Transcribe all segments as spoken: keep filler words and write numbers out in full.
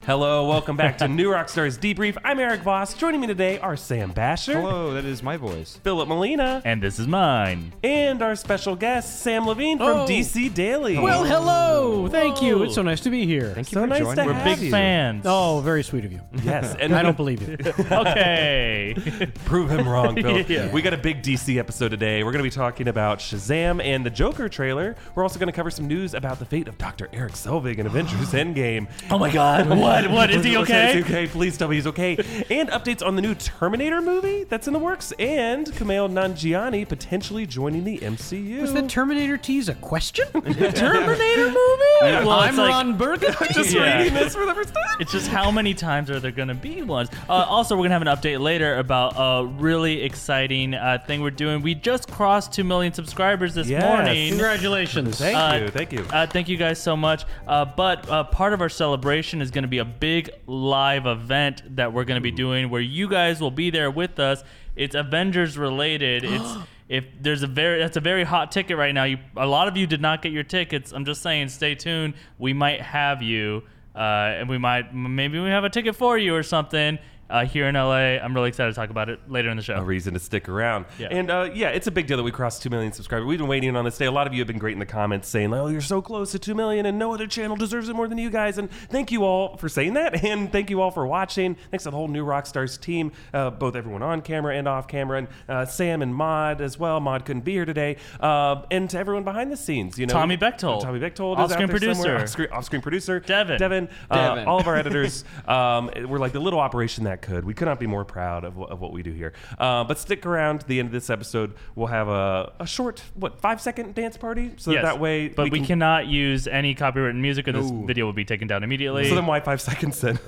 Hello, welcome back to New Rockstars Debrief. I'm Eric Voss. Joining me today are Sam Basher. Hello, that is my voice. Philip Molina. And this is mine. And our special guest, Sam Levine from Oh. D C Daily. Well, hello. Thank you. Whoa. It's so nice to be here. Thank you So for nice joining to me. We're have big you. fans. Oh, very sweet of you. Yes, and I don't believe you. Okay. prove him wrong, Phil. Yeah. We got a big D C episode today. We're going to be talking about Shazam and the Joker trailer. We're also going to cover some news about the fate of Doctor Eric Selvig in Avengers Endgame. Oh my God. What? What? Is he Is okay? he okay? Please tell me he's okay. And updates on the new Terminator movie that's in the works, and Kumail Nanjiani potentially joining the M C U. Was the Terminator tease a question? Terminator movie? Well, I'm it's like- Ron Burgundy. just Yeah. reading this for the first time? It's just how many times are there going to be ones? Uh, also, we're going to have an update later about a really exciting uh, thing we're doing. We just crossed two million subscribers this Yes. morning. Congratulations. Thank Uh, you, thank you. Uh, thank you guys so much. Uh, but uh, part of our celebration is going to be a big live event that we're going to be doing where you guys will be there with us. It's Avengers related. It's if there's a very that's a very hot ticket right now. You a lot of you did not get your tickets. I'm just saying, stay tuned. We might have you, uh, and we might maybe we have a ticket for you or something. Uh, here in L A. I'm really excited to talk about it later in the show. A reason to stick around. Yeah. And uh, yeah, it's a big deal that we crossed two million subscribers. We've been waiting on this day. A lot of you have been great in the comments saying, oh, you're so close to two million and no other channel deserves it more than you guys. And thank you all for saying that. And thank you all for watching. Thanks to the whole New Rockstars team, uh, both everyone on camera and off camera, and uh, Sam and Maud as well. Maud couldn't be here today. Uh, and to everyone behind the scenes. You know, Tommy Bechtold. Tommy Bechtold is out Off-screen there somewhere. producer. Off-screen, off-screen producer. Devin. Devin. Uh, Devin. all of our editors. um, we're like the little operation that could. We could not be more proud of, of what we do here. Uh, but stick around to the end of this episode. We'll have a, a short, what, five second dance party? So Yes, that, that way but we, can, cannot use any copyrighted music, or this No. video will be taken down immediately. So then why five seconds then?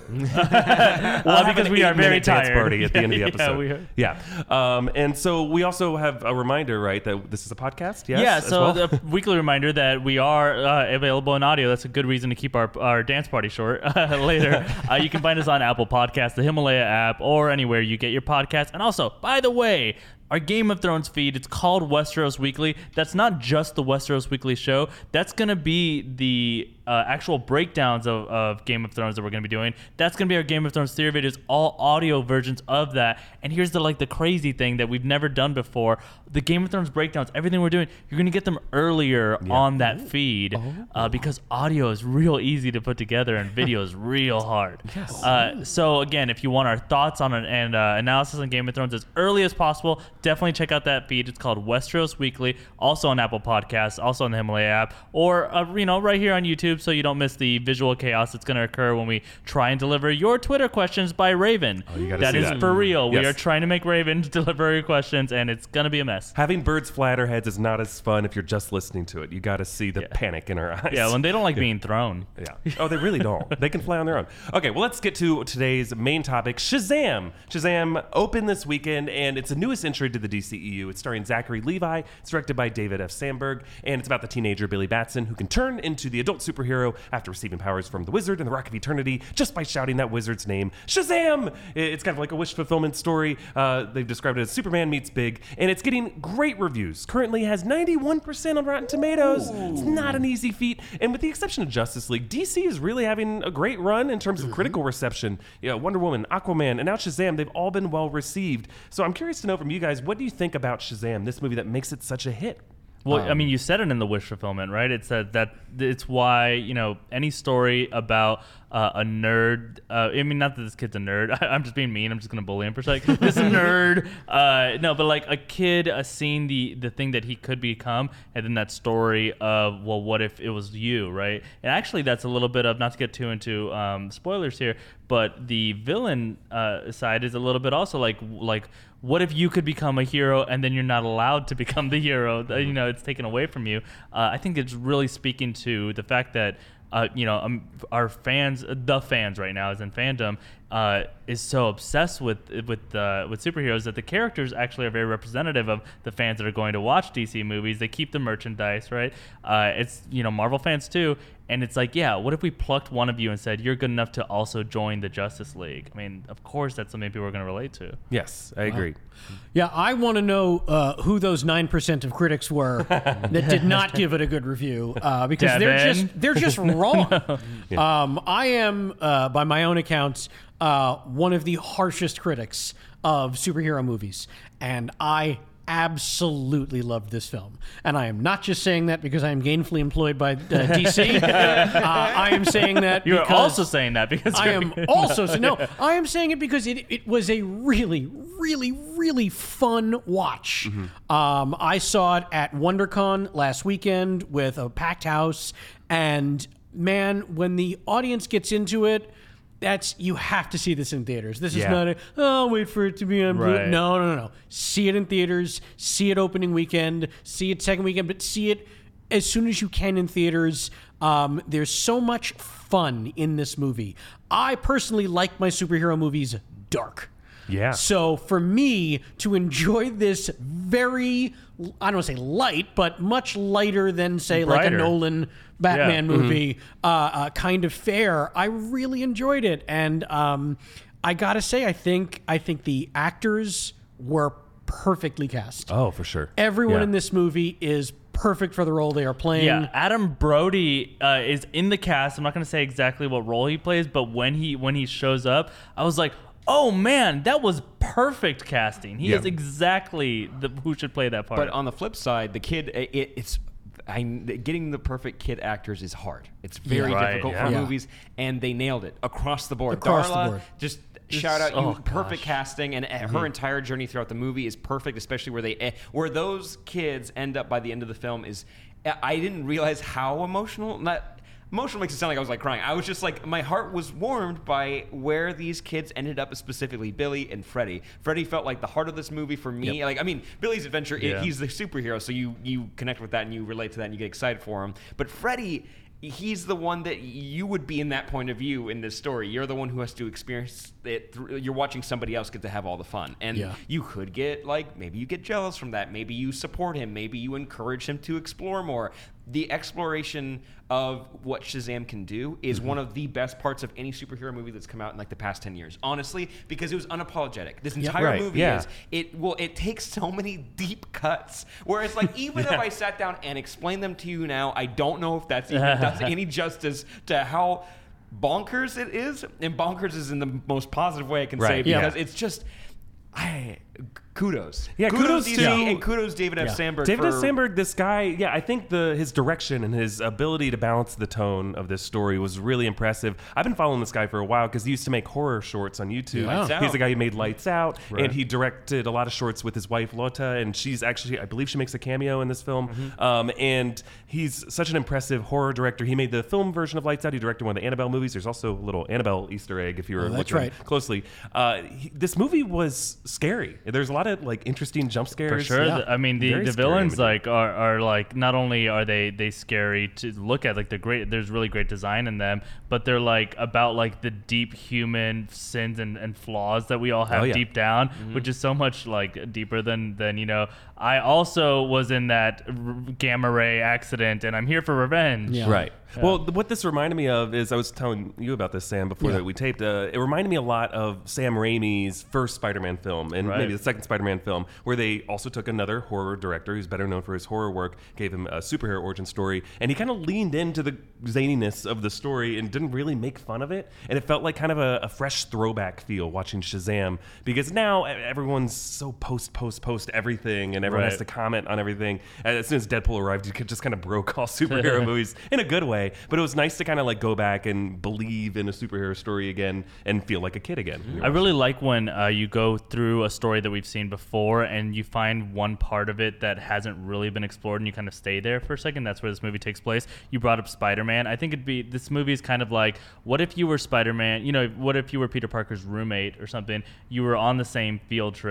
well, because we are very tired. Dance party at the end of the Yeah, episode. we are. Yeah. Um, and so we also have a reminder, right, that this is a podcast? Yes. yeah, as so well? the weekly reminder that we are uh, available in audio. That's a good reason to keep our, our dance party short later. uh, you can find us on Apple Podcasts, the Himalaya app, or anywhere you get your podcasts. And also, by the way, our Game of Thrones feed, it's called Westeros Weekly. That's not just the Westeros Weekly show. That's going to be the uh, actual breakdowns of, of Game of Thrones that we're going to be doing. That's going to be our Game of Thrones theory videos, all audio versions of that. And here's the like the crazy thing that we've never done before. The Game of Thrones breakdowns, everything we're doing, you're going to get them earlier on that feed uh, because audio is real easy to put together and video is real hard. Yes. Uh, so again, if you want our thoughts on an and uh, analysis on Game of Thrones as early as possible, definitely check out that feed. It's called Westeros Weekly, also on Apple Podcasts, also on the Himalaya app, or uh, you know right here on YouTube, so you don't miss the visual chaos that's going to occur when we try and deliver your Twitter questions by Raven. Oh, you gotta that see is that. for real. We Yes. are trying to make Raven deliver your questions, and it's going to be a mess. Having birds fly at our heads is not as fun if you're just listening to it. You got to see the Yeah. panic in our eyes. Yeah, when they don't like being thrown. Yeah. Oh, they really don't. They can fly on their own. Okay, well, let's get to today's main topic, Shazam. Shazam opened this weekend, and it's the newest entry to the D C E U. It's starring Zachary Levi. It's directed by David F. Sandberg, and it's about the teenager Billy Batson who can turn into the adult superhero after receiving powers from the wizard and the Rock of Eternity just by shouting that wizard's name, Shazam! It's kind of like a wish fulfillment story. Uh, they've described it as Superman meets Big, and it's getting great reviews. Currently has ninety-one percent on Rotten Tomatoes. It's not an easy feat, and with the exception of Justice League, D C is really having a great run in terms of critical reception. Yeah, Wonder Woman, Aquaman, and now Shazam, they've all been well received. So I'm curious to know from you guys, what do you think about Shazam, this movie that makes it such a hit? Well, I mean, you said it in the wish fulfillment, right? It said that it's why, you know, any story about uh, a nerd, uh, I mean, not that this kid's a nerd. I, I'm just being mean. I'm just going to bully him for a second. This nerd. Uh, no, but like a kid uh, seeing the, the thing that he could become, and then that story of, well, what if it was you, right? And actually, that's a little bit of, not to get too into um, spoilers here, but the villain uh, side is a little bit also like, like, what if you could become a hero and then you're not allowed to become the hero? You know, it's taken away from you. Uh, I think it's really speaking to the fact that, uh, you know, um, our fans, the fans right now, as in fandom, uh, is so obsessed with with uh, with superheroes that the characters actually are very representative of the fans that are going to watch D C movies. They keep the merchandise, right? Uh, it's, you know, Marvel fans too. And it's like, yeah, what if we plucked one of you and said, you're good enough to also join the Justice League? I mean, of course, that's something people are going to relate to. Yes, I agree. Yeah, I want to know uh, who those nine percent of critics were that did not give it a good review uh, because they're Devin. just they're just wrong. um, I am, uh, by my own accounts, uh, one of the harshest critics of superhero movies, and I absolutely loved this film. And I am not just saying that because I am gainfully employed by uh, D C. uh, I am saying that You're because also saying that because I you're- am also so no. I am saying it because it it was a really, really, really fun watch. Um, I saw it at WonderCon last weekend with a packed house, and man, when the audience gets into it. That's you have to see this in theaters. This is Yeah. not a oh wait for it to be on Blu-" Right. No, no, no, no. See it in theaters. See it opening weekend. See it second weekend. But see it as soon as you can in theaters. Um, there's so much fun in this movie. I personally like my superhero movies dark. Yeah. So for me to enjoy this very, I don't want to say light, but much lighter than say like a Brighter. Nolan Batman Yeah. movie, uh, uh, kind of fare, I really enjoyed it. And um, I gotta say, I think I think the actors were perfectly cast. Oh, for sure. Everyone Yeah. in this movie is perfect for the role they are playing. Yeah, Adam Brody uh, is in the cast. I'm not going to say exactly what role he plays, but when he when he shows up, I was like, oh man, that was perfect casting. He Yeah. is exactly the, who should play that part. But on the flip side, the kid, it, it's I, getting the perfect kid actors is hard. It's very Yeah. Right, difficult yeah. for Yeah. movies, and they nailed it across the board. Across the Darla, board. just shout out, oh, you perfect gosh. casting, and Mm-hmm. her entire journey throughout the movie is perfect, especially where they eh, where those kids end up by the end of the film is. I didn't realize how emotional. Not emotional makes it sound like I was like crying. I was just like my heart was warmed by where these kids ended up, specifically Billy and Freddie. Freddie felt like the heart of this movie for me. Yep. Like I mean, Billy's adventure, it- Yeah. he's the superhero, so you you connect with that and you relate to that and you get excited for him. But Freddie, he's the one that you would be in that point of view in this story. You're the one who has to experience it. Through, you're watching somebody else get to have all the fun, and Yeah. you could get like maybe you get jealous from that. Maybe you support him. Maybe you encourage him to explore more. The exploration of what Shazam can do is Mm-hmm. one of the best parts of any superhero movie that's come out in like the past ten years. Honestly, because it was unapologetic. This entire Right, movie yeah. is it well it takes so many deep cuts where it's like even if I sat down and explained them to you now, I don't know if that's even does any justice to how bonkers it is. And bonkers is in the most positive way I can say Right, yeah. because it's just I kudos. Yeah, kudos D C, to- and kudos David F. Yeah. Sandberg. David F. for- Sandberg, this guy, yeah, I think the his direction and his ability to balance the tone of this story was really impressive. I've been following this guy for a while because he used to make horror shorts on YouTube. Yeah. Lights Out. He's the guy who made Lights Out, Right. and he directed a lot of shorts with his wife Lotta, and she's actually, I believe, she makes a cameo in this film. Mm-hmm. Um, and he's such an impressive horror director. He made the film version of Lights Out. He directed one of the Annabelle movies. There's also a little Annabelle Easter egg if you were Oh, that's looking right. closely. Uh, he, this movie was scary. There's a lot of like interesting jump scares. For sure. Yeah. th- I mean, the, Very the scary villains imagery. like are, are like not only are they they scary to look at, like they're great. There's really great design in them, but they're like about like the deep human sins and, and flaws that we all have Oh, yeah. deep down, which is so much like deeper than than you know. I also was in that r- gamma ray accident, and I'm here for revenge. Yeah. Right. Well, th- what this reminded me of is I was telling you about this, Sam, before Yeah. that we taped. Uh, it reminded me a lot of Sam Raimi's first Spider-Man film and Right. maybe the second Spider-Man film, where they also took another horror director who's better known for his horror work, gave him a superhero origin story, and he kind of leaned into the zaniness of the story and didn't really make fun of it. And it felt like kind of a, a fresh throwback feel watching Shazam, because now e- everyone's so post, post, post everything, and everyone has Right. to comment on everything. And as soon as Deadpool arrived, you could just kind of broke all superhero movies in a good way. But it was nice to kind of like go back and believe in a superhero story again and feel like a kid again. I really like when uh, you go through a story that we've seen before and you find one part of it that hasn't really been explored and you kind of stay there for a second. That's where this movie takes place. You brought up Spider-Man. I think it'd be, this movie is kind of like, what if you were Spider-Man? You know, what if you were Peter Parker's roommate or something? You were on the same field trip.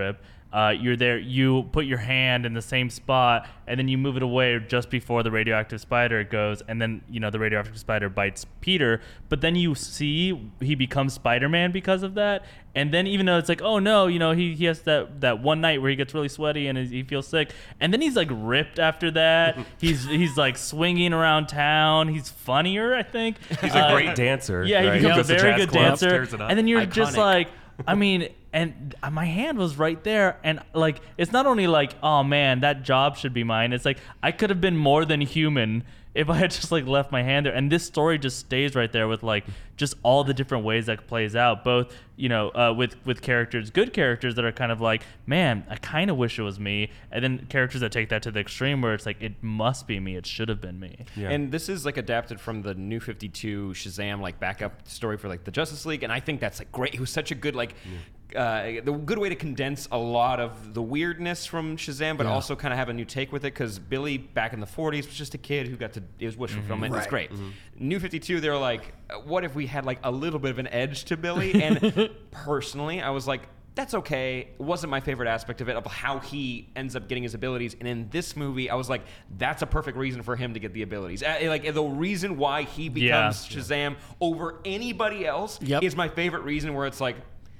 uh, you're there, you put your hand in the same spot, and then you move it away just before the radioactive spider goes, and then, you know, the radioactive spider bites Peter, but then you see he becomes Spider-Man because of that. And then even though it's like, oh no, you know, he, he has that, that one night where he gets really sweaty and he feels sick, and then he's like ripped after that. he's he's like swinging around town. He's funnier, I think. He's Uh, a great dancer. Yeah, right? he becomes goes a to very jazz good clubs, dancer. tears it up. And then you're Iconic. just like, I mean, and my hand was right there, and like it's not only like, oh man, that job should be mine. It's like I could have been more than human if I had just like left my hand there. And this story just stays right there with like just all the different ways that plays out, both, you know, uh, with with characters, good characters that are kind of like, man, I kind of wish it was me, and then characters that take that to the extreme where it's like, it must be me, it should have been me. Yeah. And this is like adapted from the New fifty-two Shazam like backup story for like the Justice League, and I think that's like great. It was such a good like uh, the good way to condense a lot of the weirdness from Shazam, but Yeah. also kind of have a new take with it, because Billy back in the forties was just a kid who got to it was wish fulfillment. It's Right. great. New fifty-two, they were like, what if we had like a little bit of an edge to Billy? And personally, I was like, that's okay. It wasn't my favorite aspect of it, of how he ends up getting his abilities. And in this movie, I was like, that's a perfect reason for him to get the abilities. Uh, Like the reason why he becomes Yeah. Shazam over anybody else Yep. is my favorite reason, where it's like,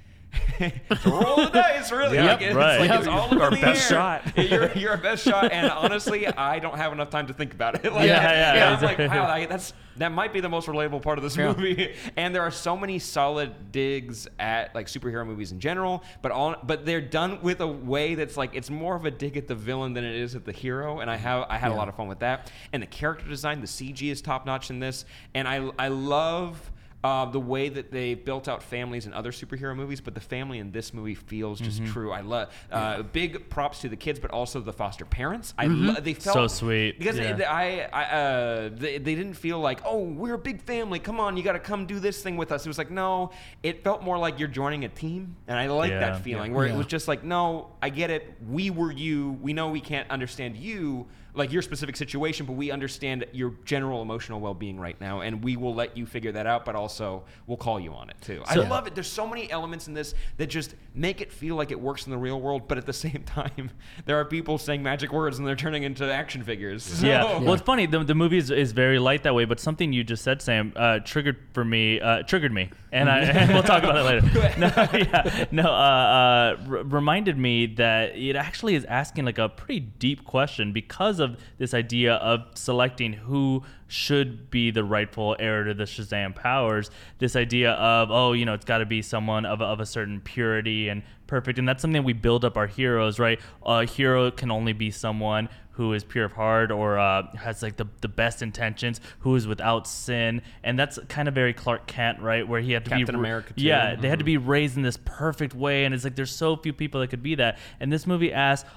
roll the dice, really. Yep, Like, it's right. like it's all up Our in the best air. shot. You're, you're our best shot. And honestly, I don't have enough time to think about it. Like, Yeah, yeah, yeah. I'm like, wow, I, that's that might be the most relatable part of this Yeah. movie. And there are so many solid digs at like superhero movies in general, but all but they're done with a way that's like, it's more of a dig at the villain than it is at the hero. And I have I had a lot of fun with that. And the character design, the C G is top notch in this. And I I love Uh, the way that they built out families in other superhero movies, but the family in this movie feels just true. I love uh, big props to the kids, but also the foster parents. I lo- they felt So sweet. because Yeah. they, I, I uh, they, they didn't feel like, oh, we're a big family. Come on, you got to come do this thing with us. It was like, no, it felt more like you're joining a team, and I like Yeah. that feeling where Yeah. it was just like, no, I get it. We were you. We know we can't understand you, like your specific situation, but we understand your general emotional well-being right now, and we will let you figure that out, but also we'll call you on it too. So- I love it. There's so many elements in this that just make it feel like it works in the real world, but at the same time, there are people saying magic words and they're turning into action figures. So- Yeah. Well, it's funny. The, the movie is, is very light that way, but something you just said, Sam, uh, triggered for me, uh, triggered me, and I and we'll talk about it later. No, yeah, no, uh, uh, r- reminded me that it actually is asking like a pretty deep question because of this idea of selecting who should be the rightful heir to the Shazam powers. This idea of, oh, you know, it's got to be someone of, a- of a certain purity and perfect, and that's something we build up our heroes, right? A hero can only be someone who is pure of heart or uh, has like the, the best intentions, who is without sin, and that's kind of very Clark Kent, right? Where he had to Captain be America, too. Yeah, they had to be raised in this perfect way, and it's like there's so few people that could be that. And this movie asks,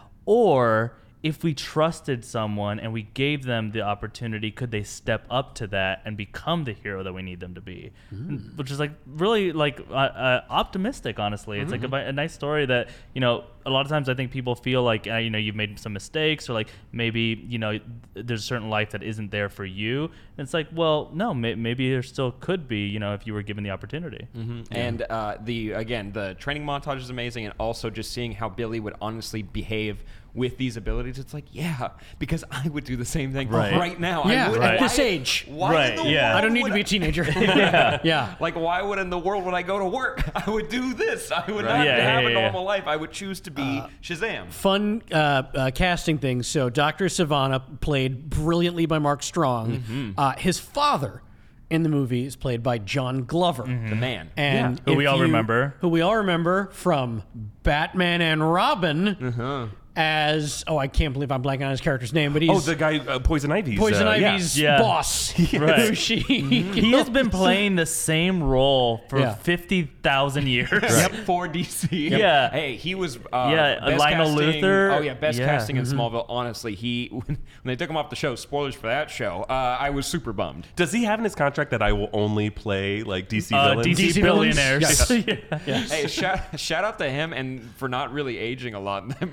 or if we trusted someone and we gave them the opportunity, could they step up to that and become the hero that we need them to be? Mm. Which is like really like uh, uh, optimistic, honestly. It's Mm-hmm. like a, a nice story that, you know, a lot of times I think people feel like, uh, you know, you've made some mistakes, or like maybe, you know, there's a certain life that isn't there for you. And it's like, well, no, may- maybe there still could be, you know, if you were given the opportunity. And uh, the again, the training montage is amazing, and also just seeing how Billy would honestly behave with these abilities. It's like, yeah, because I would do the same thing Right. right, now. I Yeah, would, at why- this age. Why Right, in the yeah. world I don't need would to be a teenager. yeah. yeah. Like, why would in the world would I go to work? I would do this. I would not Yeah, yeah, have yeah, a yeah. normal life. I would choose to be Shazam. Fun uh, uh, casting things. So Doctor Savannah, played brilliantly by Mark Strong. Mm-hmm. Uh, his father in the movie is played by John Glover. The man. And Who we if all you- remember. Who we all remember from Batman and Robin Uh-huh. as, oh, I can't believe I'm blanking on his character's name, but he's Oh, the guy, uh, Poison Ivy's. Poison uh, yeah. Ivy's Yeah. boss. Right. Who she He has been playing the same role for Yeah. fifty thousand years. Yep, for D C. Yeah. Hey, he was. Uh, Yeah, best Lionel casting- Luthor. Oh yeah, best Yeah. casting in Smallville. Honestly, he when, when they took him off the show. Spoilers for that show. Uh, I was super bummed. Does he have in his contract that I will only play like D C Uh, villains? D C, D C villains? billionaires. Yes. Yeah. Hey, shout, shout out to him and for not really aging a lot in that movie. I know.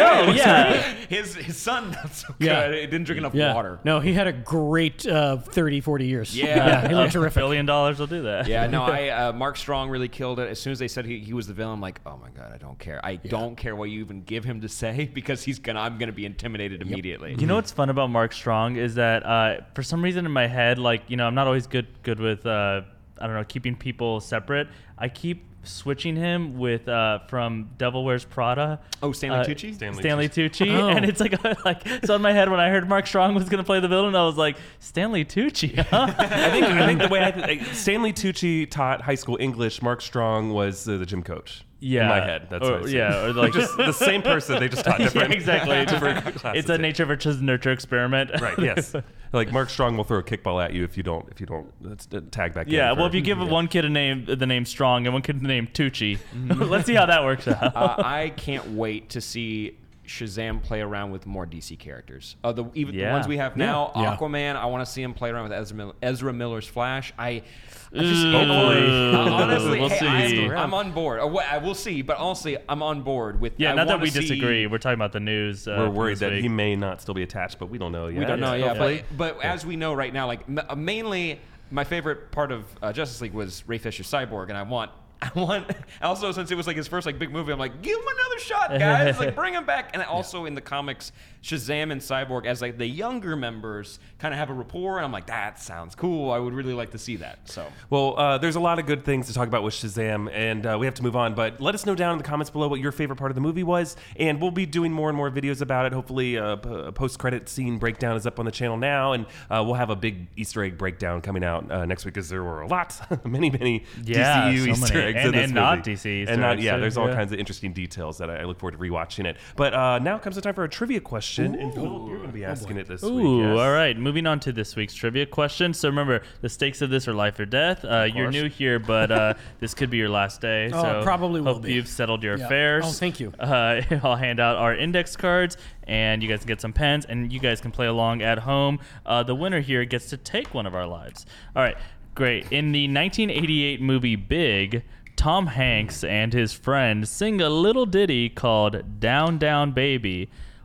No, yeah. His his son not so Yeah. good. It didn't drink enough Yeah. water. No, he had a great uh, thirty, forty years. Yeah. yeah he A looked terrific. billion dollars will do that. Yeah, no, I uh, Mark Strong really killed it. As soon as they said he, he was the villain, I'm like, oh my god, I don't care. I don't care what you even give him to say because he's gonna. I'm gonna be intimidated immediately. You know what's fun about Mark Strong is that uh, for some reason in my head, like, you know, I'm not always good good with uh, I don't know, keeping people separate. I keep switching him with uh, from Devil Wears Prada. Oh, Stanley uh, Tucci? Stanley Stanley Tucci, Oh. and it's like like so in my head when I heard Mark Strong was gonna play the villain, I was like, Stanley Tucci, huh? I think I think the way I th- Stanley Tucci taught high school English. Mark Strong was uh, the gym coach. Yeah, in my head. That's or, what I see. yeah, or like just the same person. They just taught different. yeah, exactly. different classes. It's a nature versus nurture experiment. Right. Yes. Like Mark Strong will throw a kickball at you if you don't if you don't let's, uh, tag back in. Yeah, for- well, if you give one kid a name, the name Strong, and one kid the name Tucci, let's see how that works out. uh, I can't wait to see Shazam play around with more D C characters. Uh, the even the Yeah. ones we have now, Yeah. Aquaman. I want to see him play around with Ezra, Mil- Ezra Miller's Flash. I, I just Hopefully. Uh, honestly, We'll hey, see. I'm, I'm on board. Uh, wh- I will see, but honestly, I'm on board with. yeah, I not that wanna we see- disagree. We're talking about the news. Uh, We're from worried this that week. he may not still be attached, but we don't know yet. We don't know, yeah. Hopefully. But, but as we know right now, like m- uh, mainly, my favorite part of uh, Justice League was Ray Fisher's Cyborg, and I want, I want. Also, since it was like his first like big movie, I'm like, give him another shot, guys. Like, bring him back. And also in the comics, Shazam and Cyborg as like the younger members kind of have a rapport, and I'm like, that sounds cool. I would really like to see that. So. Well, uh, there's a lot of good things to talk about with Shazam, and uh, we have to move on. But let us know down in the comments below what your favorite part of the movie was, and we'll be doing more and more videos about it. Hopefully, uh, p- a post-credit scene breakdown is up on the channel now, and uh, we'll have a big Easter egg breakdown coming out uh, next week, because there were a lot, many, many Yeah, D C U so Easter many. eggs And- in this and movie. not D C Easter and not, eggs, yeah, too. there's all Yeah. kinds of interesting details that I, I look forward to rewatching it. But uh, now comes the time for a trivia question, and Philip, you're going to be asking it this week. Ooh, yes. all right. Moving on to this week's trivia question. So remember, the stakes of this are life or death. Uh, you're course. new here, but uh, this could be your last day. Oh, so it probably will hope be. you've settled your Yeah. affairs. Oh, thank you. Uh, I'll hand out our index cards, and you guys can get some pens, and you guys can play along at home. Uh, the winner here gets to take one of our lives. All right, great. In the nineteen eighty-eight movie Big, Tom Hanks and his friend sing a little ditty called Down Down Baby,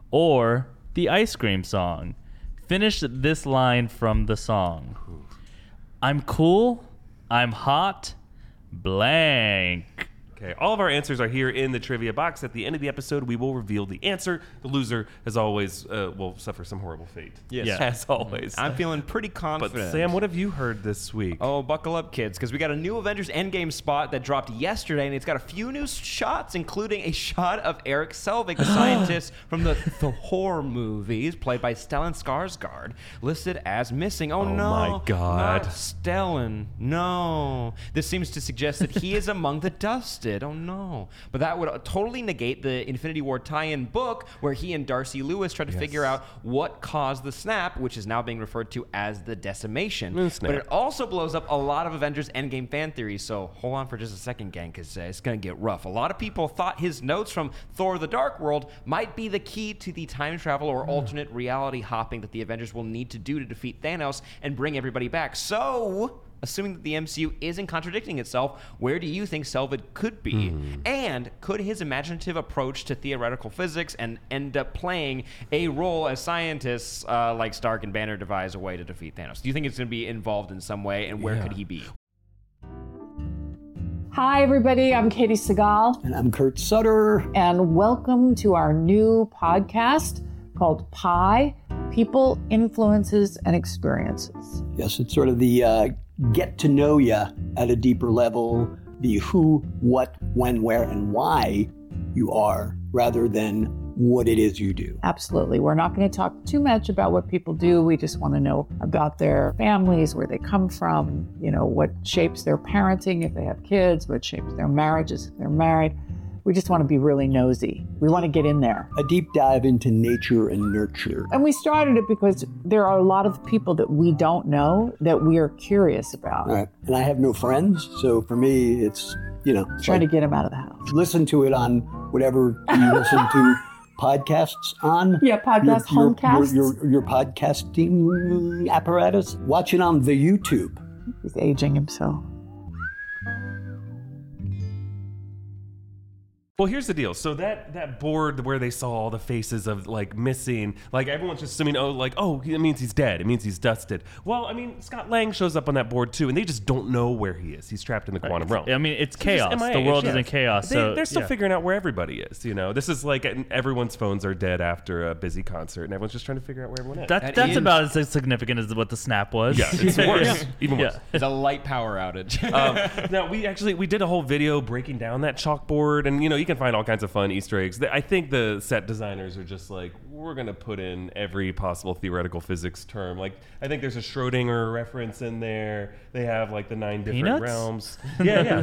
or the ice cream song. Finish this line from the song. I'm cool, I'm hot, blank. Okay, all of our answers are here in the trivia box. At the end of the episode, we will reveal the answer. The loser, as always, uh, will suffer some horrible fate. Yes. Yeah. As always. I'm feeling pretty But confident. Sam, what have you heard this week? Oh, buckle up, kids, because we got a new Avengers Endgame spot that dropped yesterday, and it's got a few new shots, including a shot of Eric Selvig, the scientist from the Thor movies, played by Stellan Skarsgård, listed as missing. Oh, Oh no. my God. Not Stellan. No. This seems to suggest that he is among the dusted. Oh, no. But that would totally negate the Infinity War tie-in book where he and Darcy Lewis tried to Yes. figure out what caused the snap, which is now being referred to as the decimation. The snap. But it also blows up a lot of Avengers Endgame fan theories, so hold on for just a second, gang, because uh, it's going to get rough. A lot of people thought his notes from Thor the Dark World might be the key to the time travel or alternate reality hopping that the Avengers will need to do to defeat Thanos and bring everybody back. So, assuming that the M C U isn't contradicting itself, where do you think Selvig could be? And could his imaginative approach to theoretical physics and end up playing a role as scientists uh, like Stark and Banner devise a way to defeat Thanos? Do you think it's going to be involved in some way, and where Yeah. could he be? Hi, everybody. I'm Katie Segal, And I'm Kurt Sutter. and welcome to our new podcast called Pi People, Influences, and Experiences. Yes, it's sort of the uh, get to know you at a deeper level, the who, what, when, where, and why you are, rather than what it is you do. Absolutely. We're not going to talk too much about what people do. We just want to know about their families, where they come from, you know, what shapes their parenting if they have kids, what shapes their marriages if they're married. We just want to be really nosy. We want to get in there. A deep dive into nature and nurture. And we started it because there are a lot of people that we don't know that we are curious about. All right. And I have no friends, so for me, it's, you know, it's Trying like, to get them out of the house. listen to it on whatever you listen to podcasts on. Yeah, podcast, your, homecasts. Your, your, your podcasting apparatus. Watch it on the YouTube. He's aging himself. Well, here's the deal. So that that board where they saw all the faces of like missing, like everyone's just assuming, oh, like oh, it means he's dead. It means he's dusted. Well, I mean, Scott Lang shows up on that board too, and they just don't know where he is. He's trapped in the quantum realm. I mean, it's So just chaos. M I A, The world yeah. is in chaos. They, so they're still yeah. figuring out where everybody is. You know, this is like everyone's phones are dead after a busy concert, and everyone's just trying to figure out where everyone is. That, That that's is- about as significant as what the snap was. yeah, it's worse, even worse. Yeah. It's a light power outage. um, now we actually we did a whole video breaking down that chalkboard, and you know you can find all kinds of fun Easter eggs. I think the set designers are just like, we're gonna put in every possible theoretical physics term. Like I think there's a Schrodinger reference in there. They have like the nine different Peanuts? realms. Yeah,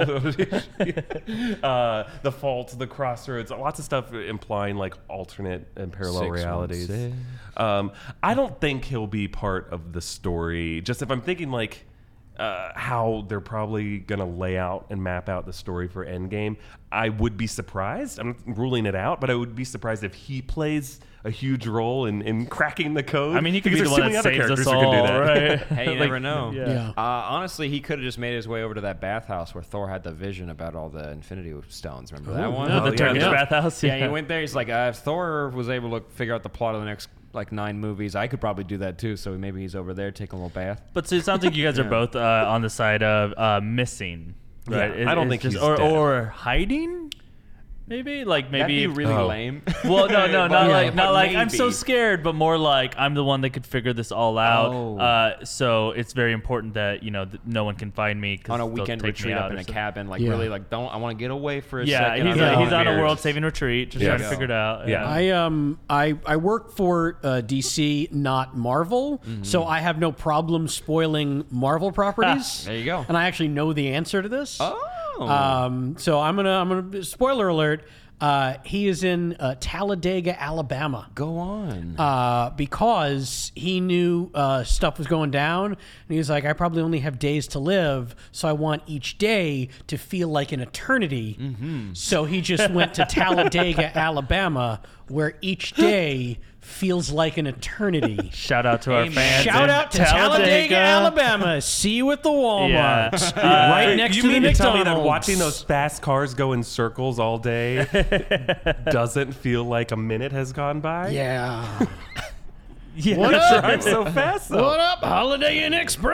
yeah. uh, the fault, the crossroads, lots of stuff implying like alternate and parallel Six one realities. six. Um, I don't think he'll be part of the story. Just if I'm thinking like uh, how they're probably going to lay out and map out the story for Endgame, I would be surprised. I'm not ruling it out, but I would be surprised if he plays a huge role in, in cracking the code. I mean, he could be Because the there's one so that many other saves us characters who all, can do that. right? Hey, you never know. Yeah. Yeah. Uh, honestly, he could have just made his way over to that bathhouse where Thor had the vision about all the Infinity Stones. Remember that one? No, the Oh, yeah, Turkish yeah. bathhouse. Yeah, he went there. He's like, uh, if Thor was able to figure out the plot of the next like nine movies, I could probably do that too. So maybe he's over there taking a little bath. But so it sounds like you guys are Yeah. both uh, on the side of uh, missing, right? Yeah, It- I don't it's think just, he's or, dead. or hiding. Maybe like That'd maybe be really Oh. lame. Well, no, no, not But- like but not like I'm so maybe. scared, but more like I'm the one that could figure this all out. Oh. Uh, so it's very important that you know th- no one can find me 'cause On a they'll weekend take me retreat out up or in a something. cabin, like Yeah. really, like don't I want to get away for a Yeah, second? he's, I'm uh, not he's on a weird. world saving retreat, just Yeah. trying to Go. figure it out. Yeah. I um I I work for uh, D C, not Marvel, so I have no problem spoiling Marvel properties. There you go. And I actually know the answer to this. Oh. Um, so I'm gonna I'm gonna spoiler alert. Uh, he is in uh, Talladega, Alabama. Go on. Uh, because he knew uh, stuff was going down, and he was like, "I probably only have days to live, so I want each day to feel like an eternity." So he just went to Talladega, Alabama, where each day feels like an eternity. Shout out to our Amen. fans. Shout in out to Talladega, Alabama. See you at the Walmart, Yeah. right Wait, next you to mean the to tell me McDonald's. that watching those fast cars go in circles all day doesn't feel like a minute has gone by? Yeah. Yeah. What That's up? right, so fast though. What up, Holiday Inn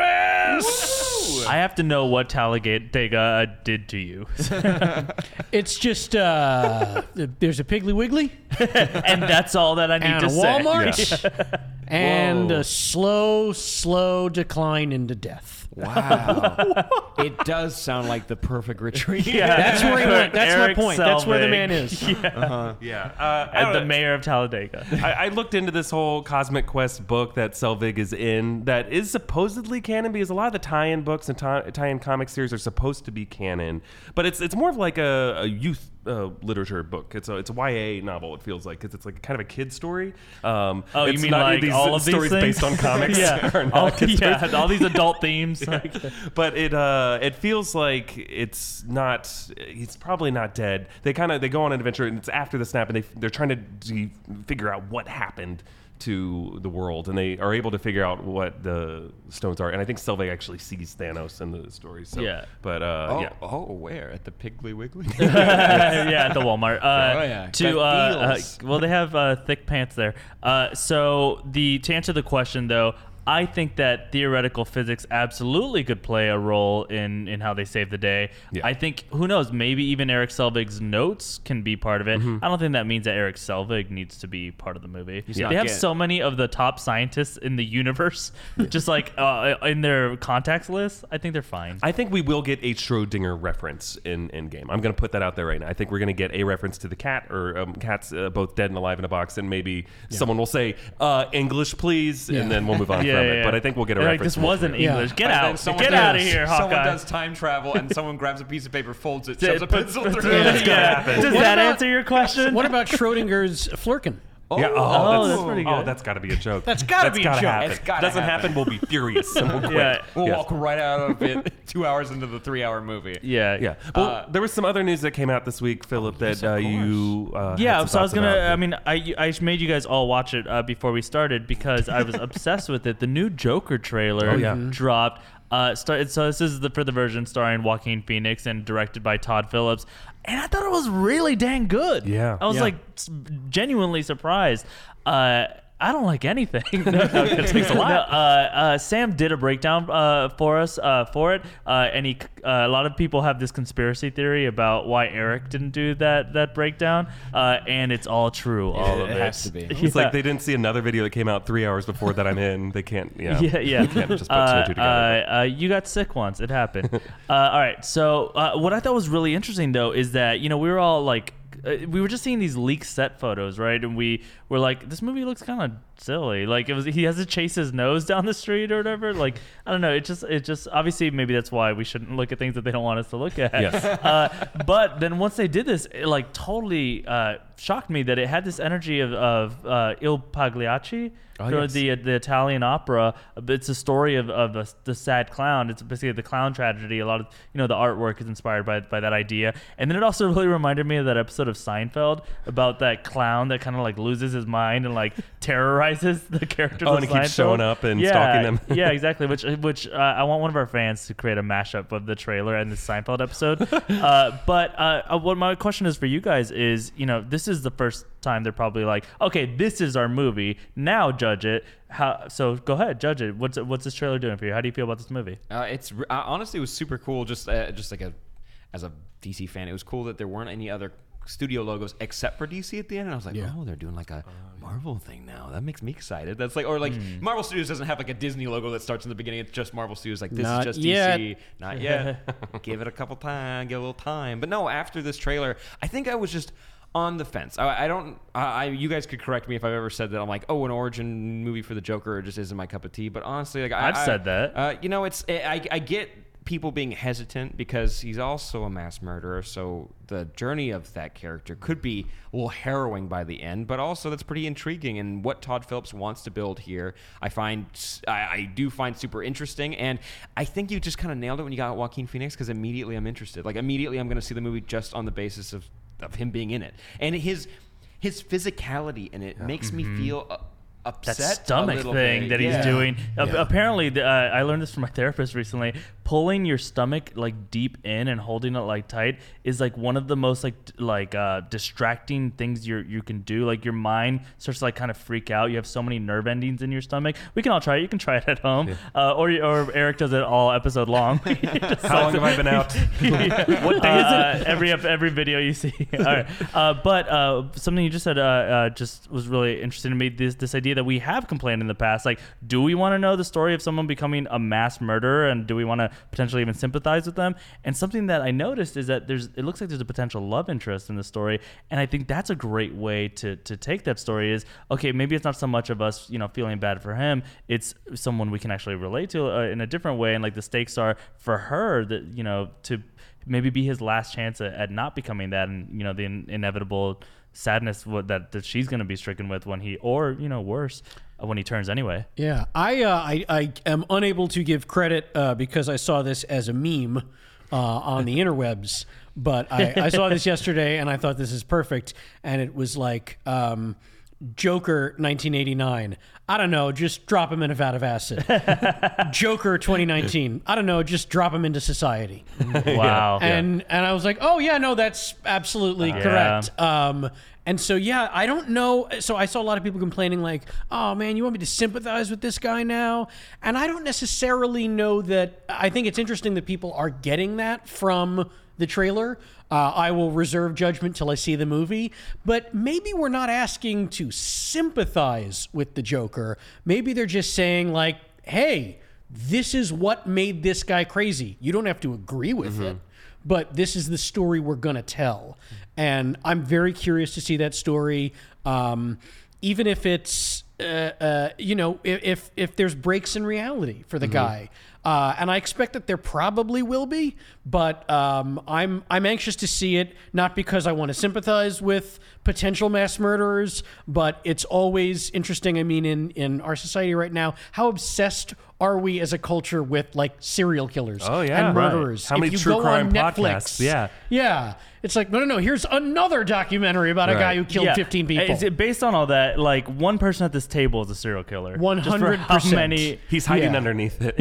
Express? I have to know what Talladega uh, did to you, It's just uh, there's a Piggly Wiggly and that's all that I need and to a say. Walmart and Whoa. a slow, slow decline into death. Wow. It does sound like the perfect retreat. Yeah. That's where he went. That's Eric my point. That's where the Selvig. man is. Yeah. Uh, I And don't the know. mayor of Talladega. I, I looked into this whole Cosmic Quest book that Selvig is in that is supposedly canon because a lot of the tie-in books and tie- tie-in comic series are supposed to be canon, but it's it's more of like a, a youth uh, literature book. It's a it's a Y A novel. It feels like because it's like kind of a kid story. Um, Oh, you it's mean not like these all of these stories things? based on comics? yeah, are not all, kids' yeah, based. all these adult themes. But it uh, it feels like it's not. He's probably not dead. They kind of they go on an adventure, and it's after the snap, and they they're trying to de- figure out what happened to the world, and they are able to figure out what the stones are. And I think Selvig actually sees Thanos in the story. So, Yeah. But uh, Oh, yeah. oh, where? At the Piggly Wiggly? yeah, at the Walmart. Uh, Oh, yeah. To Got uh, uh, deals. well, they have uh, thick pants there. Uh, so the to answer the question though, I think that theoretical physics absolutely could play a role in, in how they save the day. Yeah. I think, who knows, maybe even Eric Selvig's notes can be part of it. Mm-hmm. I don't think that means that Eric Selvig needs to be part of the movie. not They have getting- so many of the top scientists in the universe, just like uh, in their contacts list. I think they're fine. I think we will get a Schrodinger reference in Endgame. I'm going to put that out there right now. I think we're going to get a reference to the cat, or um, cats uh, both dead and alive in a box, and maybe someone will say, uh, English, please, Yeah. and then we'll move on Yeah, from yeah, it. yeah. But I think we'll get a They're like, reference. this wasn't Yeah. English. Get And then out. someone Get does- out of here, Someone Hawkeye. does time travel, and someone grabs a piece of paper, folds it, Yeah, shoves a put- pencil put- through it. yeah. Does What that about- answer your question? What about Schrodinger's Flurkin? Yeah, oh, Oh, that's, that's pretty Oh, good. that's got to be a joke. That's gotta be a joke. Happen. It's gotta Doesn't happen. happen. We'll be furious and we'll quit. Yeah. We'll Yes. walk right out of it two hours into the three-hour movie. Yeah, Yeah. Well, Uh, there was some other news that came out this week, Philip, that uh, you. Uh, Yeah, had some so I was thoughts gonna. about. I mean, I I made you guys all watch it uh, before we started because I was obsessed with it. The new Joker trailer Oh, yeah. dropped. Uh, star- so this is the for the version starring Joaquin Phoenix and directed by Todd Phillips. And I thought it was really dang good. Yeah. I was Yeah. like s- genuinely surprised. Uh, I don't like anything. no, no, it takes a lot. No, uh, uh, Sam did a breakdown uh, for us uh, for it, uh, and he. Uh, a lot of people have this conspiracy theory about why Eric didn't do that that breakdown, uh, and it's all true. All it of it has to be. It's like they didn't see another video that came out three hours before that I'm in. They can't, yeah. Yeah, yeah. They can't just put two uh, and two together. uh, uh, you got sick once. It happened. uh, all right. So uh, what I thought was really interesting, though, is that, you know, we were all like, uh, we were just seeing these leaked set photos, right? And we were like, this movie looks kind of silly. Like, it was, he has to chase his nose down the street or whatever. Like, I don't know. It just, it just, obviously, maybe that's why we shouldn't look at things that they don't want us to look at. Yes. Uh, but then once they did this, it like totally uh, shocked me that it had this energy of, of uh, Il Pagliacci. Oh, the, yes. the the Italian opera. It's a story of, of a, the sad clown. It's basically the clown tragedy. A lot of, you know, the artwork is inspired by by that idea. And then it also really reminded me of that episode of Seinfeld about that clown that kind of like loses his mind and like terrorizes the characters. Oh, of and he keeps Seinfeld. showing up and yeah, stalking them. yeah, exactly. Which which uh, I want one of our fans to create a mashup of the trailer and the Seinfeld episode. uh, but uh, what my question is for you guys is, you know, this is the first time they're probably like, okay, this is our movie. Now judge it. How? So go ahead, judge it. What's what's this trailer doing for you? How do you feel about this movie? Uh, it's uh, honestly it was super cool. Just uh, just like a as a D C fan, it was cool that there weren't any other studio logos except for D C at the end. And I was like, Yeah. oh, they're doing like a Marvel thing now. That makes me excited. That's like, or like Marvel Studios doesn't have like a Disney logo that starts in the beginning. It's just Marvel Studios. Like this Not is just yet. D C. Not yet. Give it a couple time. Give it a little time. But no, after this trailer, I think I was just on the fence. I, I don't. I, I. You guys could correct me if I've ever said that. I'm like, oh, an origin movie for the Joker just isn't my cup of tea. But honestly, like I, I've I- said that. Uh, you know, it's. I. I get people being hesitant because he's also a mass murderer. So the journey of that character could be a little harrowing by the end, but also that's pretty intriguing. And what Todd Phillips wants to build here, I find. I, I do find super interesting. And I think you just kind of nailed it when you got Joaquin Phoenix, because immediately I'm interested. Like immediately I'm going to see the movie just on the basis of. of him being in it, and his his physicality in it makes me feel uh, upset. That stomach a little thing bit. that he's Yeah. doing. A- Yeah. Apparently, the, uh, I learned this from my therapist recently. Pulling your stomach like deep in and holding it like tight is like one of the most like d- like uh, distracting things you you can do. Like your mind starts to like kind of freak out. You have so many nerve endings in your stomach. We can all try it. You can try it at home, uh, or or Eric does it all episode long. How long have I been out? What day is it? Every ep- every video you see. All right, uh, but uh, something you just said uh, uh, just was really interesting to me. This this idea that we have complained in the past, like, do we want to know the story of someone becoming a mass murderer, and do we want to potentially even sympathize with them? And something that I noticed is that there's it looks like there's a potential love interest in the story, and I think that's a great way to to take that story. Is okay, maybe it's not so much of us, you know, feeling bad for him. It's someone we can actually relate to uh, in a different way, and like the stakes are for her that, you know, to maybe be his last chance at, at not becoming that, and you know the in, inevitable sadness what, that that she's going to be stricken with when he, or you know worse, uh, when he turns anyway. Yeah, I, uh, I I am unable to give credit uh, because I saw this as a meme uh, on the interwebs. But I, I saw this yesterday and I thought this is perfect. And it was like um, Joker nineteen eighty-nine. I don't know, just drop him in a vat of acid. Joker twenty nineteen. I don't know, just drop him into society. Wow. And and I was like, oh yeah, no, that's absolutely Yeah. correct. Um, and so yeah, I don't know. So I saw a lot of people complaining like, oh man, you want me to sympathize with this guy now? And I don't necessarily know that. I think it's interesting that people are getting that from the trailer. Uh, I will reserve judgment till I see the movie, but maybe we're not asking to sympathize with the Joker. Maybe they're just saying like, hey, this is what made this guy crazy. You don't have to agree with it, but this is the story we're going to tell. And I'm very curious to see that story. Um, even if it's, uh, uh, you know, if, if there's breaks in reality for the guy. Uh, and I expect that there probably will be, but um, I'm I'm anxious to see it, not because I want to sympathize with potential mass murderers, but it's always interesting. I mean, in, in our society right now, how obsessed are we as a culture with like serial killers Oh, yeah, and right. murderers? How many if you true go crime on Netflix, podcasts? Yeah. yeah, it's like no, no, no. Here's another documentary about a Right. guy who killed Yeah. fifteen people. Is it based on all that? Like one person at this table is a serial killer. One Just for hundred how percent. many? He's hiding Yeah. underneath it.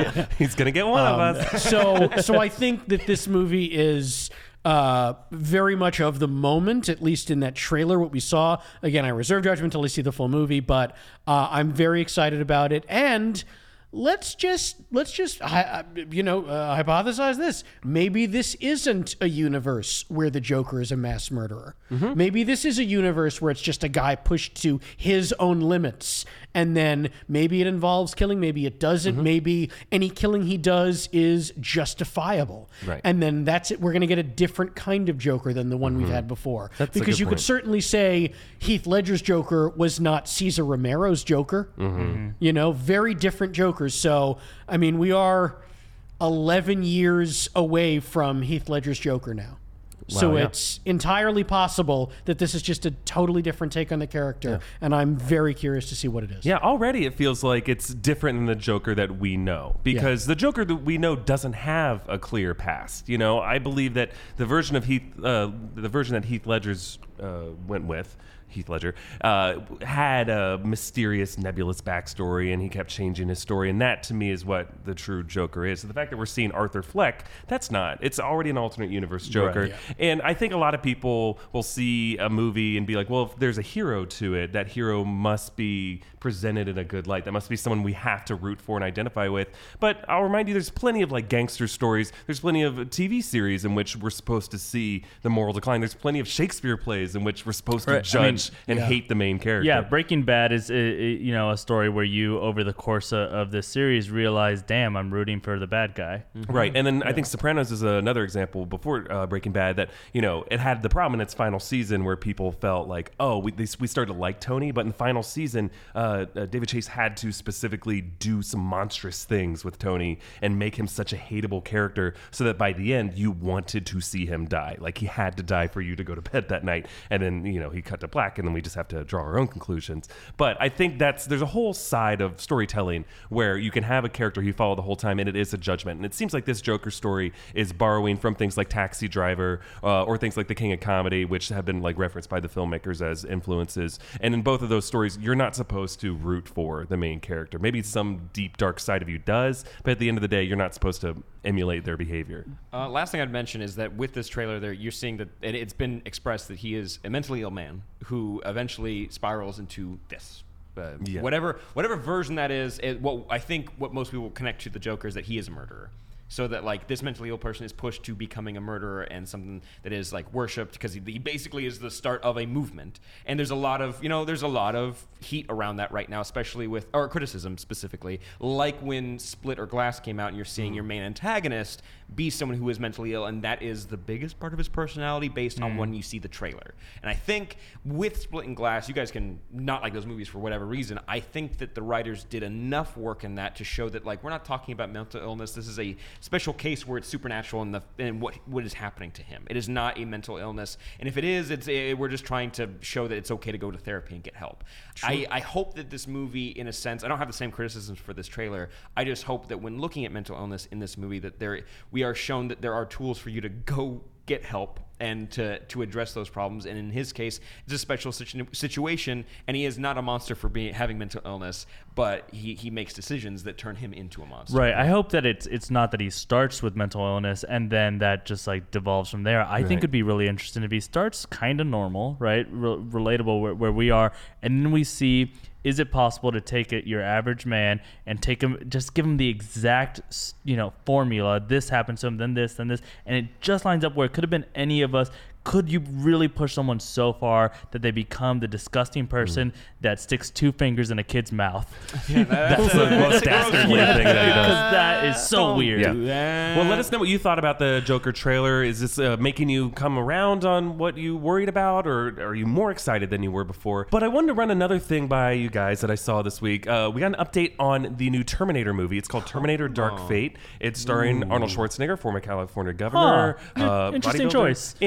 He's gonna get one Um, of us. so, so I think that this movie is uh, very much of the moment, at least in that trailer. What we saw. Again, I reserve judgment until I see the full movie, but uh, I'm very excited about it. And let's just let's just hi- you know uh, hypothesize this. Maybe this isn't a universe where the Joker is a mass murderer. Maybe this is a universe where it's just a guy pushed to his own limits, and then maybe it involves killing, maybe it doesn't. Maybe any killing he does is justifiable, Right. and then that's it. We're going to get a different kind of Joker than the one we've had before. That's a because good you point. could certainly say Heath Ledger's Joker was not Cesar Romero's Joker. You know, very different Jokers. So, I mean, we are eleven years away from Heath Ledger's Joker now. so yeah. it's entirely possible that this is just a totally different take on the character. And I'm very curious to see what it is. Yeah, already it feels like it's different than the Joker that we know, because the Joker that we know doesn't have a clear past. You know, I believe that the version of Heath, uh, the version that Heath Ledger's uh, went with, Heath Ledger, uh, had a mysterious, nebulous backstory, and he kept changing his story, and that to me is what the true Joker is. So the fact that we're seeing Arthur Fleck, that's not. It's already an alternate universe Joker. Right, yeah. And I think a lot of people will see a movie and be like, well, if there's a hero to it, that hero must be presented in a good light. That must be someone we have to root for and identify with. But I'll remind you, there's plenty of like gangster stories. There's plenty of T V series in which we're supposed to see the moral decline. There's plenty of Shakespeare plays in which we're supposed Right, to I mean, judge and yeah. hate the main character. Yeah, Breaking Bad is uh, uh, you know a story where you over the course of, of this series realize, damn, I'm rooting for the bad guy. Right, and then I think Sopranos is another example before uh, Breaking Bad that, you know, it had the problem in its final season where people felt like, oh, we, they, we started to like Tony, but in the final season, uh, uh, David Chase had to specifically do some monstrous things with Tony and make him such a hateable character so that by the end, you wanted to see him die. Like, he had to die for you to go to bed that night, and then, you know, he cut to black, and then we just have to draw our own conclusions. But I think that's, there's a whole side of storytelling where you can have a character you follow the whole time, and it is a judgment. And it seems like this Joker story is borrowing from things like Taxi Driver uh, or things like The King of Comedy, which have been like referenced by the filmmakers as influences. And in both of those stories, you're not supposed to root for the main character. Maybe some deep, dark side of you does, but at the end of the day, you're not supposed to emulate their behavior. Uh, last thing I'd mention is that with this trailer, there you're seeing that and it's been expressed that he is a mentally ill man who eventually spirals into this. Uh, Yeah. Whatever, whatever version that is, it, what I think what most people connect to the Joker is that he is a murderer. So that like this mentally ill person is pushed to becoming a murderer and something that is like worshipped because he, he basically is the start of a movement. And there's a lot of you know there's a lot of heat around that right now, especially with or criticism specifically, like when Split or Glass came out and you're seeing your main antagonist be someone who is mentally ill, and that is the biggest part of his personality based on when you see the trailer. And I think with Split and Glass, you guys can not like those movies for whatever reason. I think that the writers did enough work in that to show that like we're not talking about mental illness. This is a special case where it's supernatural in the in what what is happening to him. It is not a mental illness, and if it is, it's it, we're just trying to show that it's okay to go to therapy and get help. I, I hope that this movie, in a sense, I don't have the same criticisms for this trailer. I just hope that when looking at mental illness in this movie, that there we are shown that there are tools for you to go get help and to to address those problems. And in his case, it's a special situ- situation, and he is not a monster for being having mental illness, but he, he makes decisions that turn him into a monster. Right. I hope that it's it's not that he starts with mental illness and then that just like devolves from there. I think it'd be really interesting if he starts kind of normal, right, Re- relatable where, where we are, and then we see. Is it possible to take it, your average man, and take him, just give him the exact, you know, formula? This happens to him, then this, then this, and it just lines up where it could have been any of us. Could you really push someone so far that they become the disgusting person mm. that sticks two fingers in a kid's mouth? Yeah, that, That's the most dastardly thing that he does. Because that is so Don't weird. Yeah. do that. Well, let us know what you thought about the Joker trailer. Is this uh, making you come around on what you worried about, or are you more excited than you were before? But I wanted to run another thing by you guys that I saw this week. Uh, we got an update on the new Terminator movie. It's called Terminator Dark Oh. Fate. It's starring Arnold Schwarzenegger, former California governor. Huh. Uh, Interesting bodybuilder. choice. And once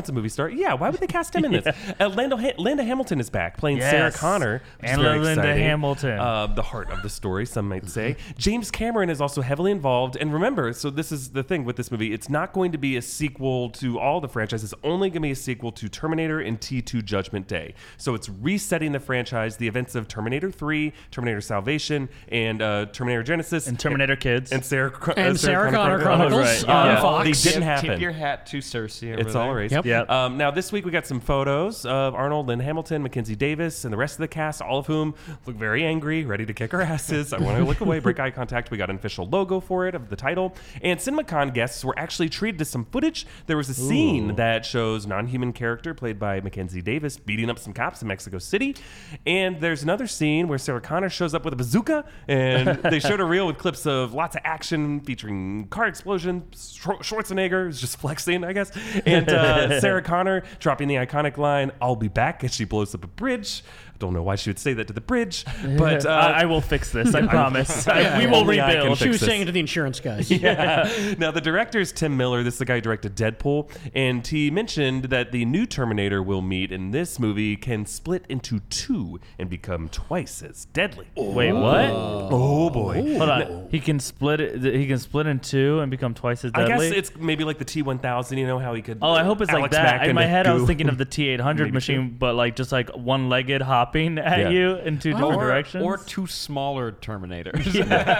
a movie star. Yeah, why would they cast him in this? Uh, Lando ha- Linda Hamilton is back playing Yes. Sarah Connor. which is And very Linda exciting. Hamilton. Uh, the heart of the story, some might say. James Cameron is also heavily involved. And remember, so this is the thing with this movie. It's not going to be a sequel to all the franchises. It's only going to be a sequel to Terminator and T two Judgment Day. So it's resetting the franchise, the events of Terminator three, Terminator Salvation, and uh, Terminator Genesis. And Terminator Kids. And Sarah, uh, And Sarah Connor Chronicles. Chronicles right, on yeah. Fox. They didn't Tip- happen. Tip your hat to Cersei. over It's all there. erased. Yep. Yep. Um, now, this week we got some photos of Arnold, Lynn Hamilton, Mackenzie Davis, and the rest of the cast, all of whom look very angry, ready to kick our asses. I want to look away, break eye contact. We got an official logo for it of the title. And CinemaCon guests were actually treated to some footage. There was a scene that shows non-human character played by Mackenzie Davis beating up some cops in Mexico City. And there's another scene where Sarah Connor shows up with a bazooka, and they showed a reel with clips of lots of action featuring car explosion. Schwar- Schwarzenegger is just flexing, I guess. And uh, Sarah Connor dropping the iconic line, "I'll be back," as she blows up a bridge. I don't know why she would say that to the bridge, but uh, I, I will fix this. I promise. I- we will Only I can rebuild. She fix was this. saying it to the insurance guys. Yeah. Now, the director is Tim Miller. This is the guy who directed Deadpool. And he mentioned that the new Terminator we'll meet in this movie can split into two and become twice as deadly. Wait, what? Oh, boy. Hold on. He can split it. He can split in two and become twice as I deadly. guess it's maybe like the T one thousand, you know, how he could. Oh, I hope it's like Alex that. Mack In and my head, I was goo. thinking of the T eight hundred Maybe machine, but like just like one-legged hopping at Yeah. you in two different Or, directions. or two smaller Terminators.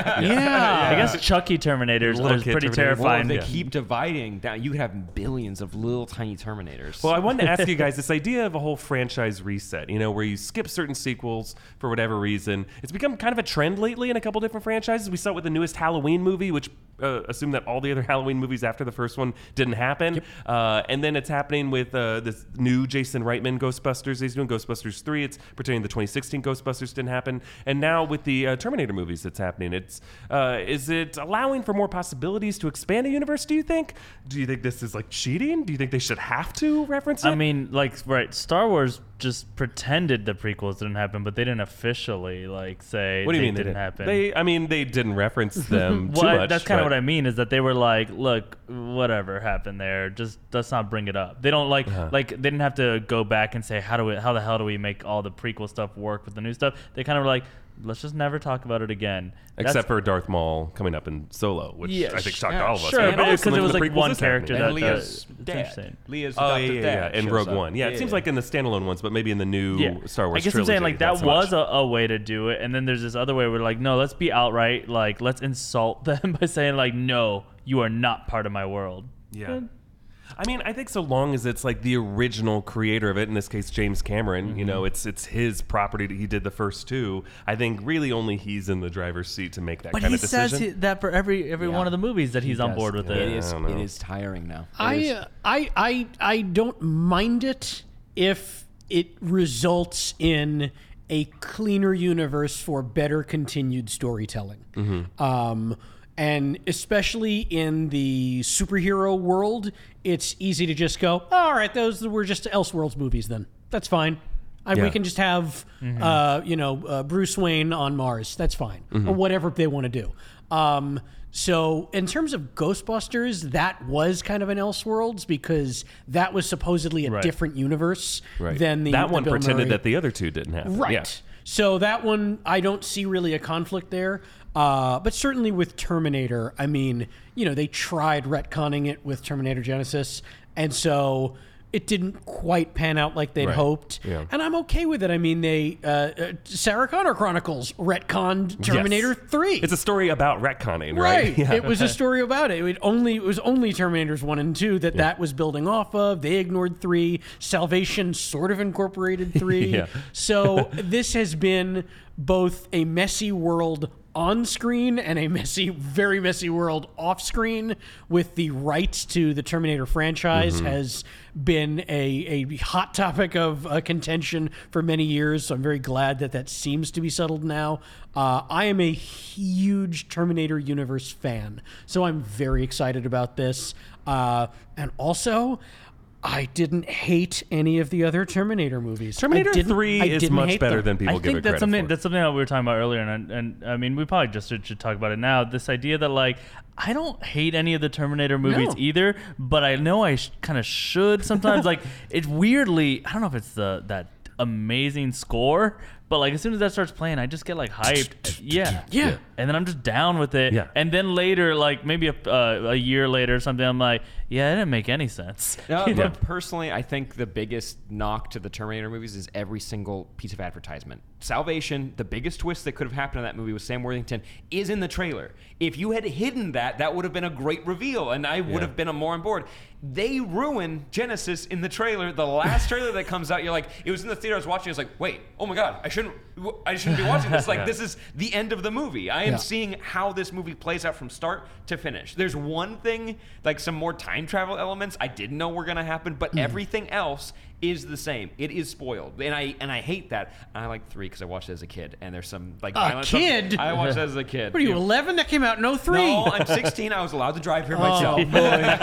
Yeah. I guess Chucky Terminators Little are kid pretty Terminators. Well, terrifying. if they Yeah. keep dividing down, you could have billions of little tiny Terminators. Well, I wanted to ask you guys this idea of a whole franchise reset, you know, where you skip certain sequels for whatever reason. It's become kind of a trend lately in a couple different franchises. We saw it with the newest Halloween movie, which uh, assumed that all the other Halloween movies after the first one didn't happen. Uh, and then it's happening with uh, this new Jason Reitman Ghostbusters. He's doing Ghostbusters three. It's pretending the twenty sixteen Ghostbusters didn't happen. And now with the uh, Terminator movies that's happening, it's uh, is it allowing for more possibilities to expand a universe, do you think? Do you think this is like cheating? Do you think they should have to reference it? I mean, like, right? Star Wars just pretended the prequels didn't happen, but they didn't officially like say what do you they mean they didn't didn't happen. They, I mean, they didn't reference them too Well, much. that's kind of but- what I mean is that they were like, look, whatever happened there, just let's not bring it up. They don't like Uh-huh. like they didn't have to go back and say how do we how the hell do we make all the prequel stuff work with the new stuff. They kind of were like, let's just never talk about it again. That's- Except for Darth Maul coming up in Solo, which Yeah, I think sh- shocked yeah, all of us. sure, And but also because it in was the like prequels one is character happening. and that uh, Leah's it's dad. interesting. Leah's Oh, yeah, adopted yeah, dad yeah. In shows Rogue up. One. Yeah, it seems like in the standalone ones, but maybe in the new Yeah. Star Wars I guess trilogy. I'm saying like not that so was much. a, a way to do it, and then there's this other way where like, no, let's be outright like let's insult them by saying like, no, you are not part of my world. Yeah. I mean, I think so long as it's like the original creator of it, in this case James Cameron, Mm-hmm. you know, it's it's his property that he did the first two. I think really only he's in the driver's seat to make that But kind he of decision. says he, that for every every Yeah. one of the movies that he's on Yes, board with it it. is. I don't know. It is tiring now. It I, is. uh, I, I, I don't mind it if it results in a cleaner universe for better continued storytelling. Um, and especially in the superhero world, it's easy to just go, all right, those were just Elseworlds movies then. That's fine. I, Yeah. We can just have, uh, you know, uh, Bruce Wayne on Mars. That's fine. Or whatever they want to do. Um, so in terms of Ghostbusters, that was kind of an Elseworlds because that was supposedly a Right. different universe Right. than the that the one Bill pretended Murray. that the other two didn't happen. Right. Yeah. So that one, I don't see really a conflict there. Uh, but certainly with Terminator, I mean, you know, they tried retconning it with Terminator Genesis. And so it didn't quite pan out like they'd Right. hoped. Yeah. And I'm okay with it. I mean, they, uh, uh, Sarah Connor Chronicles retconned Terminator Yes. three. It's a story about retconning, right? Right. Yeah. It was a story about it. It only it was only Terminators one and two that that was building off of. They ignored three. Salvation sort of incorporated three. Yeah. So this has been both a messy world on screen and a messy, very messy world off screen with the rights to the Terminator franchise has been a, a hot topic of uh, contention for many years. So I'm very glad that that seems to be settled now. Uh, I am a huge Terminator universe fan, so I'm very excited about this. Uh, and also, I didn't hate any of the other Terminator movies. Terminator I didn't- three I is didn't much hate better them. than people I give think it that's credit something for. that's something that we were talking about earlier, and and I mean we probably just should, should talk about it now. This idea that like I don't hate any of the Terminator movies No. either, but I know I sh- kind of should sometimes. Like it's weirdly, I don't know if it's the that amazing score, but like as soon as that starts playing, I just get like hyped. Yeah, Yeah. and then I'm just down with it. Yeah. And then later, like maybe a, uh, a year later or something, I'm like, yeah, it didn't make any sense. No, You know? but personally, I think the biggest knock to the Terminator movies is every single piece of advertisement. Salvation, the biggest twist that could have happened in that movie with Sam Worthington, is in the trailer. If you had hidden that, that would have been a great reveal, and I would Yeah. have been more on board. They ruin Genesis in the trailer. The last trailer that comes out, you're like, it was in the theater, I was watching, I was like, wait, oh my God, I shouldn't, I shouldn't be watching this. Like, Yeah. this is the end of the movie. I am Yeah. seeing how this movie plays out from start to finish. There's one thing, like some more time travel elements I didn't know were going to happen, but Mm. everything else is the same. It is spoiled, and I and I hate that. I like three because I watched it as a kid, and there's some like A violence stuff. kid? I watched it as a kid. What are you, Yeah. eleven? That came out in oh three. No, I'm sixteen. I was allowed to drive here myself. Oh, boy.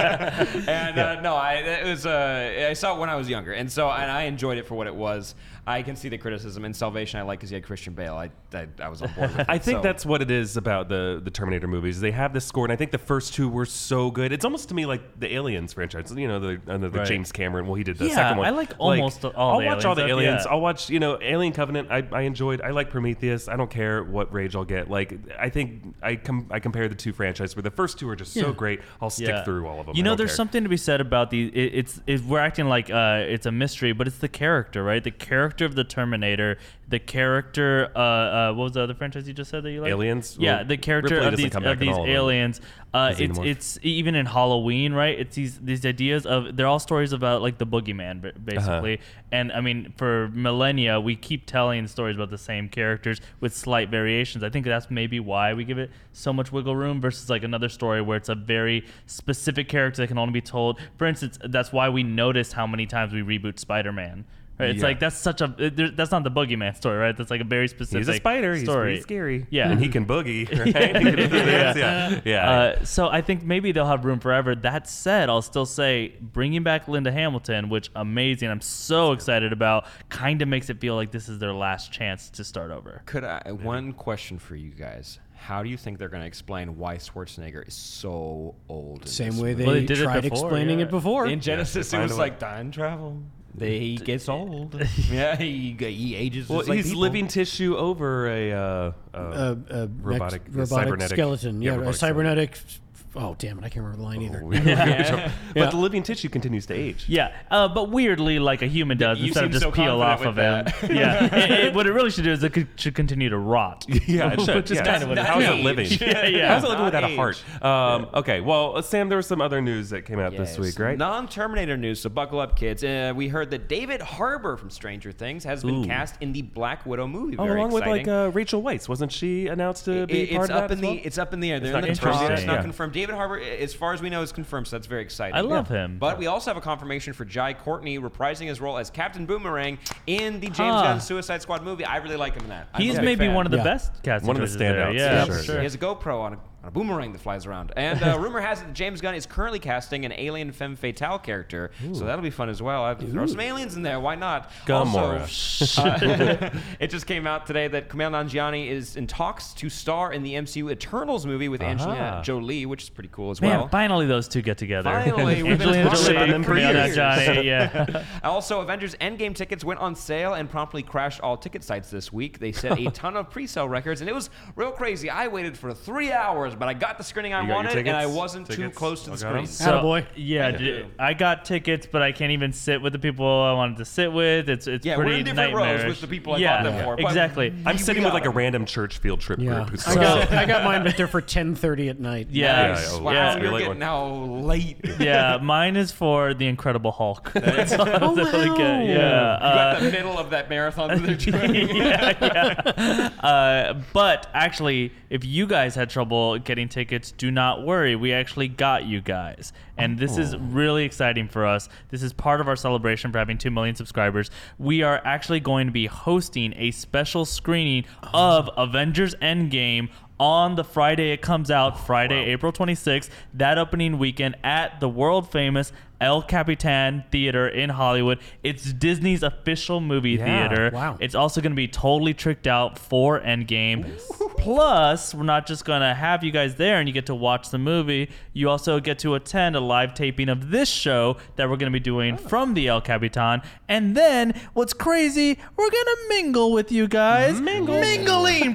and uh, no, I it was uh, I saw it when I was younger, and so and I enjoyed it for what it was. I can see the criticism. In Salvation, I like because he had Christian Bale. I I, I was on board with it. I think so. that's what it is about the the Terminator movies. They have this score, and I think the first two were so good. It's almost to me like the Aliens franchise. You know, the uh, the Right. James Cameron. Well, he did the Yeah, second one. I like almost all I'll the watch all the Alien stuff, Aliens. yeah. I'll watch you know Alien Covenant. I, I enjoyed. I like Prometheus. I don't care what rage I'll get. Like I think I com- I compare the two franchises where the first two are just so Yeah. great. I'll stick Yeah. through all of them. You I know, don't there's care. something to be said about the. It, it's it, we're acting like uh, it's a mystery, but it's the character, right? The character of the Terminator, the character. Uh, uh, what was the other franchise you just said that you like? Aliens? Yeah, Well, the character Ripley of doesn't these come back of in these all of them. aliens. Uh, The it's Xenomorph. it's even in Halloween, right? It's these these ideas of they're all stories about like the boogeyman, ba- basically. And I mean, for millennia, we keep telling stories about the same characters with slight variations. I think that's maybe why we give it so much wiggle room versus like another story where it's a very specific character that can only be told. For instance, that's why we noticed how many times we reboot Spider-Man. Right? It's Yeah. like that's such a it- there- that's not the boogeyman story, right? That's like a very specific. He's a spider. He's story. pretty scary. Yeah. and he can boogie. Right? He can do this. Yeah, yeah. Uh, so I think maybe they'll have room forever. That said, I'll still say bringing back Linda Hamilton, which amazing. I'm so excited about. Kind of makes it feel like this is their last chance to start over. Could I one question for you guys? How do you think they're going to explain why Schwarzenegger is so old? in Same this way movie? they, Well, they did it tried before, explaining yeah. it before. In Genesis, Yeah, it they was find a way. like time travel. They, he gets old. yeah, he, he ages. well, just like he's people. living tissue over a uh, uh, uh, uh, robotic, next- robotic cybernetic skeleton. Yeah, a robotic cybernetic. Oh, damn it. I can't remember the line either. skeleton. But Yeah. the living tissue continues to age. Yeah, uh, but weirdly, like a human does, You instead of seem just so peel off of confident him. with Yeah, it, it- what it really should do is it could, should continue to rot. Yeah, it should. Which is yeah. kind of what it How's is. it living? Yeah, yeah. How's it living Not without a age. heart? Um, okay, well, uh, Sam, there was some other news that came out this Yes. week, right? Non-Terminator news, so buckle up, kids. Uh, we heard that David Harbour from Stranger Things has been Ooh. cast in the Black Widow movie. Oh, Very along with exciting. like uh, Rachel Weisz, wasn't she announced to be It- part it's of up that in as the well? it's up in the air. They're not in the confirmed talks. yet, It's not yeah. confirmed. David Harbour, as far as we know, is confirmed. So that's very exciting. I love him. But we also have a confirmation for Jai Courtney reprising his role as Captain Boomerang in the James Ah. Gunn Suicide Squad movie. I really like him in that. I'm He's a big maybe fan. one of the Yeah. best cast One of the choices there. standouts, Yeah, for for sure. sure. He has a GoPro on a, on a boomerang that flies around. And uh, rumor has it that James Gunn is currently casting an alien femme fatale character. So that'll be fun as well. I'd throw some aliens in there. Why not? Gamora. Also, uh, it just came out today that Kumail Nanjiani is in talks to star in the M C U Eternals movie with Angelina Aha. Jolie, which is pretty cool as Man, well. finally those two get together. Finally, we've been Angelina talking Jolie about them and for Kumail years. Nanjiani, yeah. Also, Avengers Endgame tickets went on sale and promptly crashed all ticket sites this week. They set a ton of pre-sale records, and it was real crazy. I waited for three hours, but I got the screening I You got your wanted, and tickets? I wasn't too Tickets? close to the I got 'em. screen. Attaboy. yeah, Thank d- you. I got tickets, but I can't even sit with the people I wanted to sit with. It's it's Yeah, we're pretty in different rows nightmarish. with the people I yeah, bought them for, but- exactly. I'm We sitting got with like a him. random church field trip Yeah. group. Who's I got, I got mine, but they're for ten thirty at night. Yeah, Nice. Yeah, Wow, yeah. you're You're late getting one. now late. You yeah, mine is for the Incredible Hulk. That's all Oh, that's really wow. good. Yeah, got uh, the middle of that marathon that they're doing. yeah, yeah. Uh, but actually, if you guys had trouble getting tickets, do not worry. We actually got you guys. And this is really exciting for us. This is part of our celebration for having two million subscribers. We are actually going to be hosting a special screening of Avengers Endgame on the Friday it comes out, Friday, April twenty-sixth, that opening weekend at the world famous El Capitan Theater in Hollywood. It's Disney's official movie Yeah, theater. wow. It's also going to be totally tricked out for Endgame. Plus, we're not just going to have you guys there and you get to watch the movie. You also get to attend a live taping of this show that we're going to be doing from the El Capitan. And then, what's crazy, we're going to mingle with you guys. Mingle. Mingling.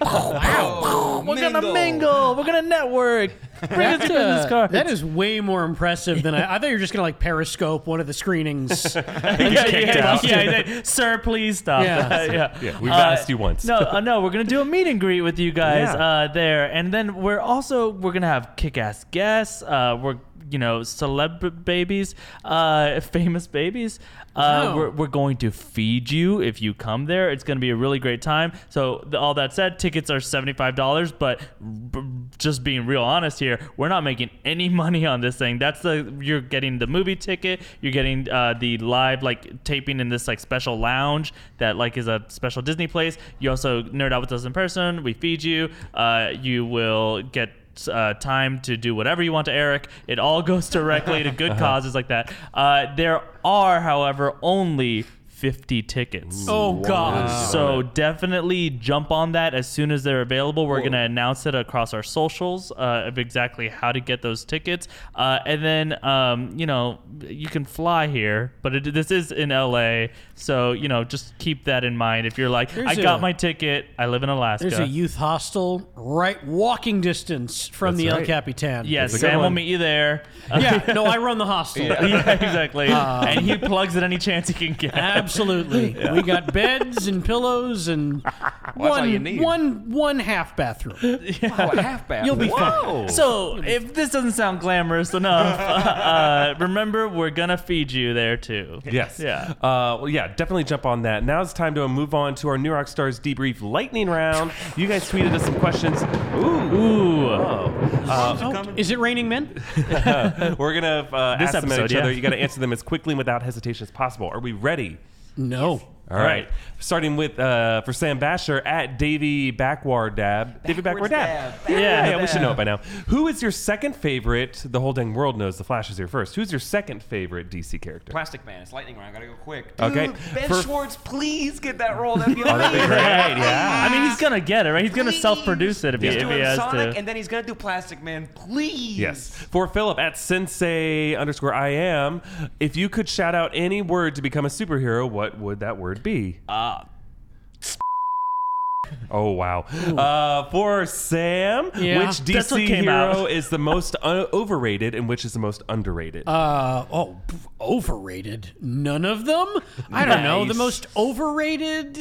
Wow. We're going to Mingle. mingle. We're going to network. Bring us your business Uh, cards. that is way more impressive than I, I thought you were just gonna like Periscope one of the screenings. yeah, yeah, out. yeah, yeah. Sir, please stop. Yeah. that. yeah. Yeah, we've Uh, asked you once. No, uh, no, we're gonna do a meet and greet with you guys Yeah. uh, there, and then we're also we're gonna have kick-ass guests. Uh, we're you know celeb babies, uh, famous babies. Uh, Wow. we're, we're going to feed you if you come there. It's going to be a really great time. So the, all that said, tickets are seventy-five dollars, but b- just being real honest here, we're not making any money on this thing. That's the you're getting the movie ticket, you're getting uh, the live like taping in this like special lounge that like is a special Disney place. You also nerd out with us in person. We feed you. Uh, you will get Uh, time to do whatever you want to Eric. It all goes directly to good causes like that. Uh, there are, however, only fifty tickets. Oh God! So definitely jump on that as soon as they're available. We're going to announce it across our socials uh, of exactly how to get those tickets. Uh, and then, um, you know, you can fly here, but it, this is in L A. So, you know, just keep that in mind. If you're like, There's I got a- my ticket, I live in Alaska. There's a youth hostel right walking distance from That's the El right. Capitan. Yes, That's a good Sam will one. meet you there. Yeah. No, I run the hostel. yeah, exactly. and he plugs at any chance he can get. Absolutely. We got beds and pillows and all one, you need. one, one half bathroom. Oh, a half bath. You'll be Whoa. fine. So, if this doesn't sound glamorous enough, uh, remember we're gonna feed you there too. Yes. Yeah. Uh, well, yeah, definitely jump on that. Now it's time to move on to our New Rock Stars debrief lightning round. You guys tweeted us some questions. Ooh. Ooh. Oh, is it raining men? We're going to uh, This ask them at episode, each other. yeah. You got to answer them as quickly and without hesitation as possible. Are we ready? No. All right. Starting with, uh, for Sam Basher, at Davey Backward Dab. Davey Backward Dab. Dab. Yeah, yeah, we should know it by now. Who is your second favorite? The whole dang world knows the Flash is here first. Who's your second favorite D C character? Plastic Man. It's lightning round. Gotta go quick. Okay. Dude, Ben For- Schwartz, please get that role. That'd be Oh, that'd be amazing. great. Yeah. I mean, he's gonna get it, right? He's gonna Please. self-produce it if, He's he, if he doing has Sonic, to. and then he's gonna do Plastic Man. Please. Yes. For Philip, at Sensei underscore I am, if you could shout out any word to become a superhero, what would that word be? Uh, Oh, wow. Uh, for Sam, Yeah. which D That's what C came hero out. is the most uh, overrated and which is the most underrated? Uh, oh, p- overrated. None of them? I don't know. The Nice. most overrated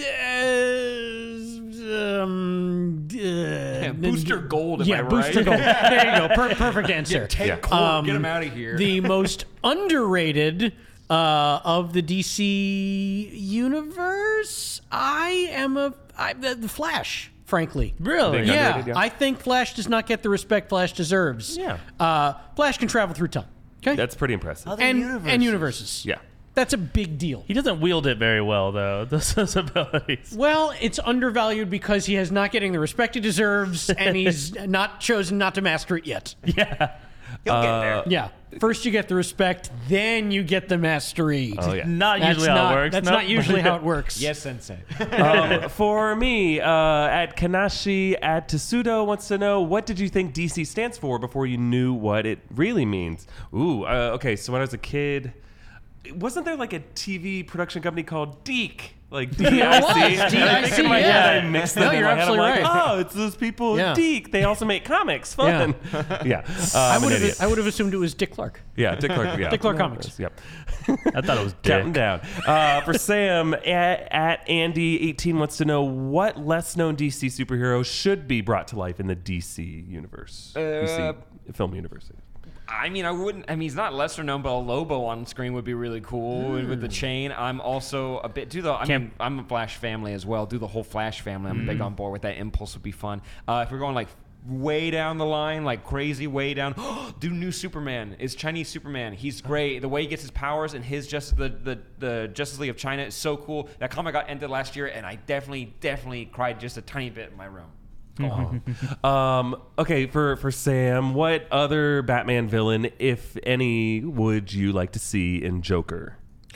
is. Um, uh, Booster Gold, am yeah, I Booster right? Gold. There you go. Per- perfect answer. Take Yeah. Colt, Um, get him out of here. The most underrated uh, of the D C universe, I am a I, the, the Flash. Frankly, really? Think yeah, underrated, yeah. I think Flash does not get the respect Flash deserves. Yeah. uh, Flash can travel through time. Okay, That's pretty impressive. and universes. and universes. Yeah. That's a big deal. He doesn't wield it very well, though. Those, those abilities. Well, it's undervalued because he is not getting the respect he deserves, and he's not chosen not to master it yet. Yeah. He'll get there. Yeah, first you get the respect, then you get the mastery. Oh, yeah. Not That's usually how not, it works. That's Nope. not usually how it works. Yes, Sensei. um, for me, uh, at Kanashi at Tsudo wants to know, what did you think D C stands for before you knew what it really means? Ooh, uh, okay, so when I was a kid, wasn't there like a T V production company called Deke? Like D I C? There was, And I D I think C, in my yeah. head I mixed them No, in you're my head. I'm absolutely like, right. oh, it's those people Yeah. at Deke. They also make comics. Fun. Yeah. Uh, I I'm would an idiot. have I would have assumed it was Dick Clark. Yeah, Dick Clark. Yeah. Dick Clark Comics. Yep. I thought it was Counting dick. down. Uh, for Sam, at, at Andy eighteen wants to know, what less known D C superhero should be brought to life in the D C universe? D C film universe. I mean, I wouldn't. I mean, he's not lesser known, but a Lobo on screen would be really cool with the chain. I'm also a bit. Do the. I Can't- mean, I'm a Flash family as well. Do the whole Flash family. I'm big on board with that. Impulse would be fun. Uh, if we're going like way down the line, like crazy way down, do new Superman. Is Chinese Superman? He's great. The way he gets his powers and his just the the the Justice League of China is so cool. That comic got ended last year, and I definitely definitely cried just a tiny bit in my room. Oh. um, okay, for, for Sam, what other Batman villain, if any, would you like to see in Joker?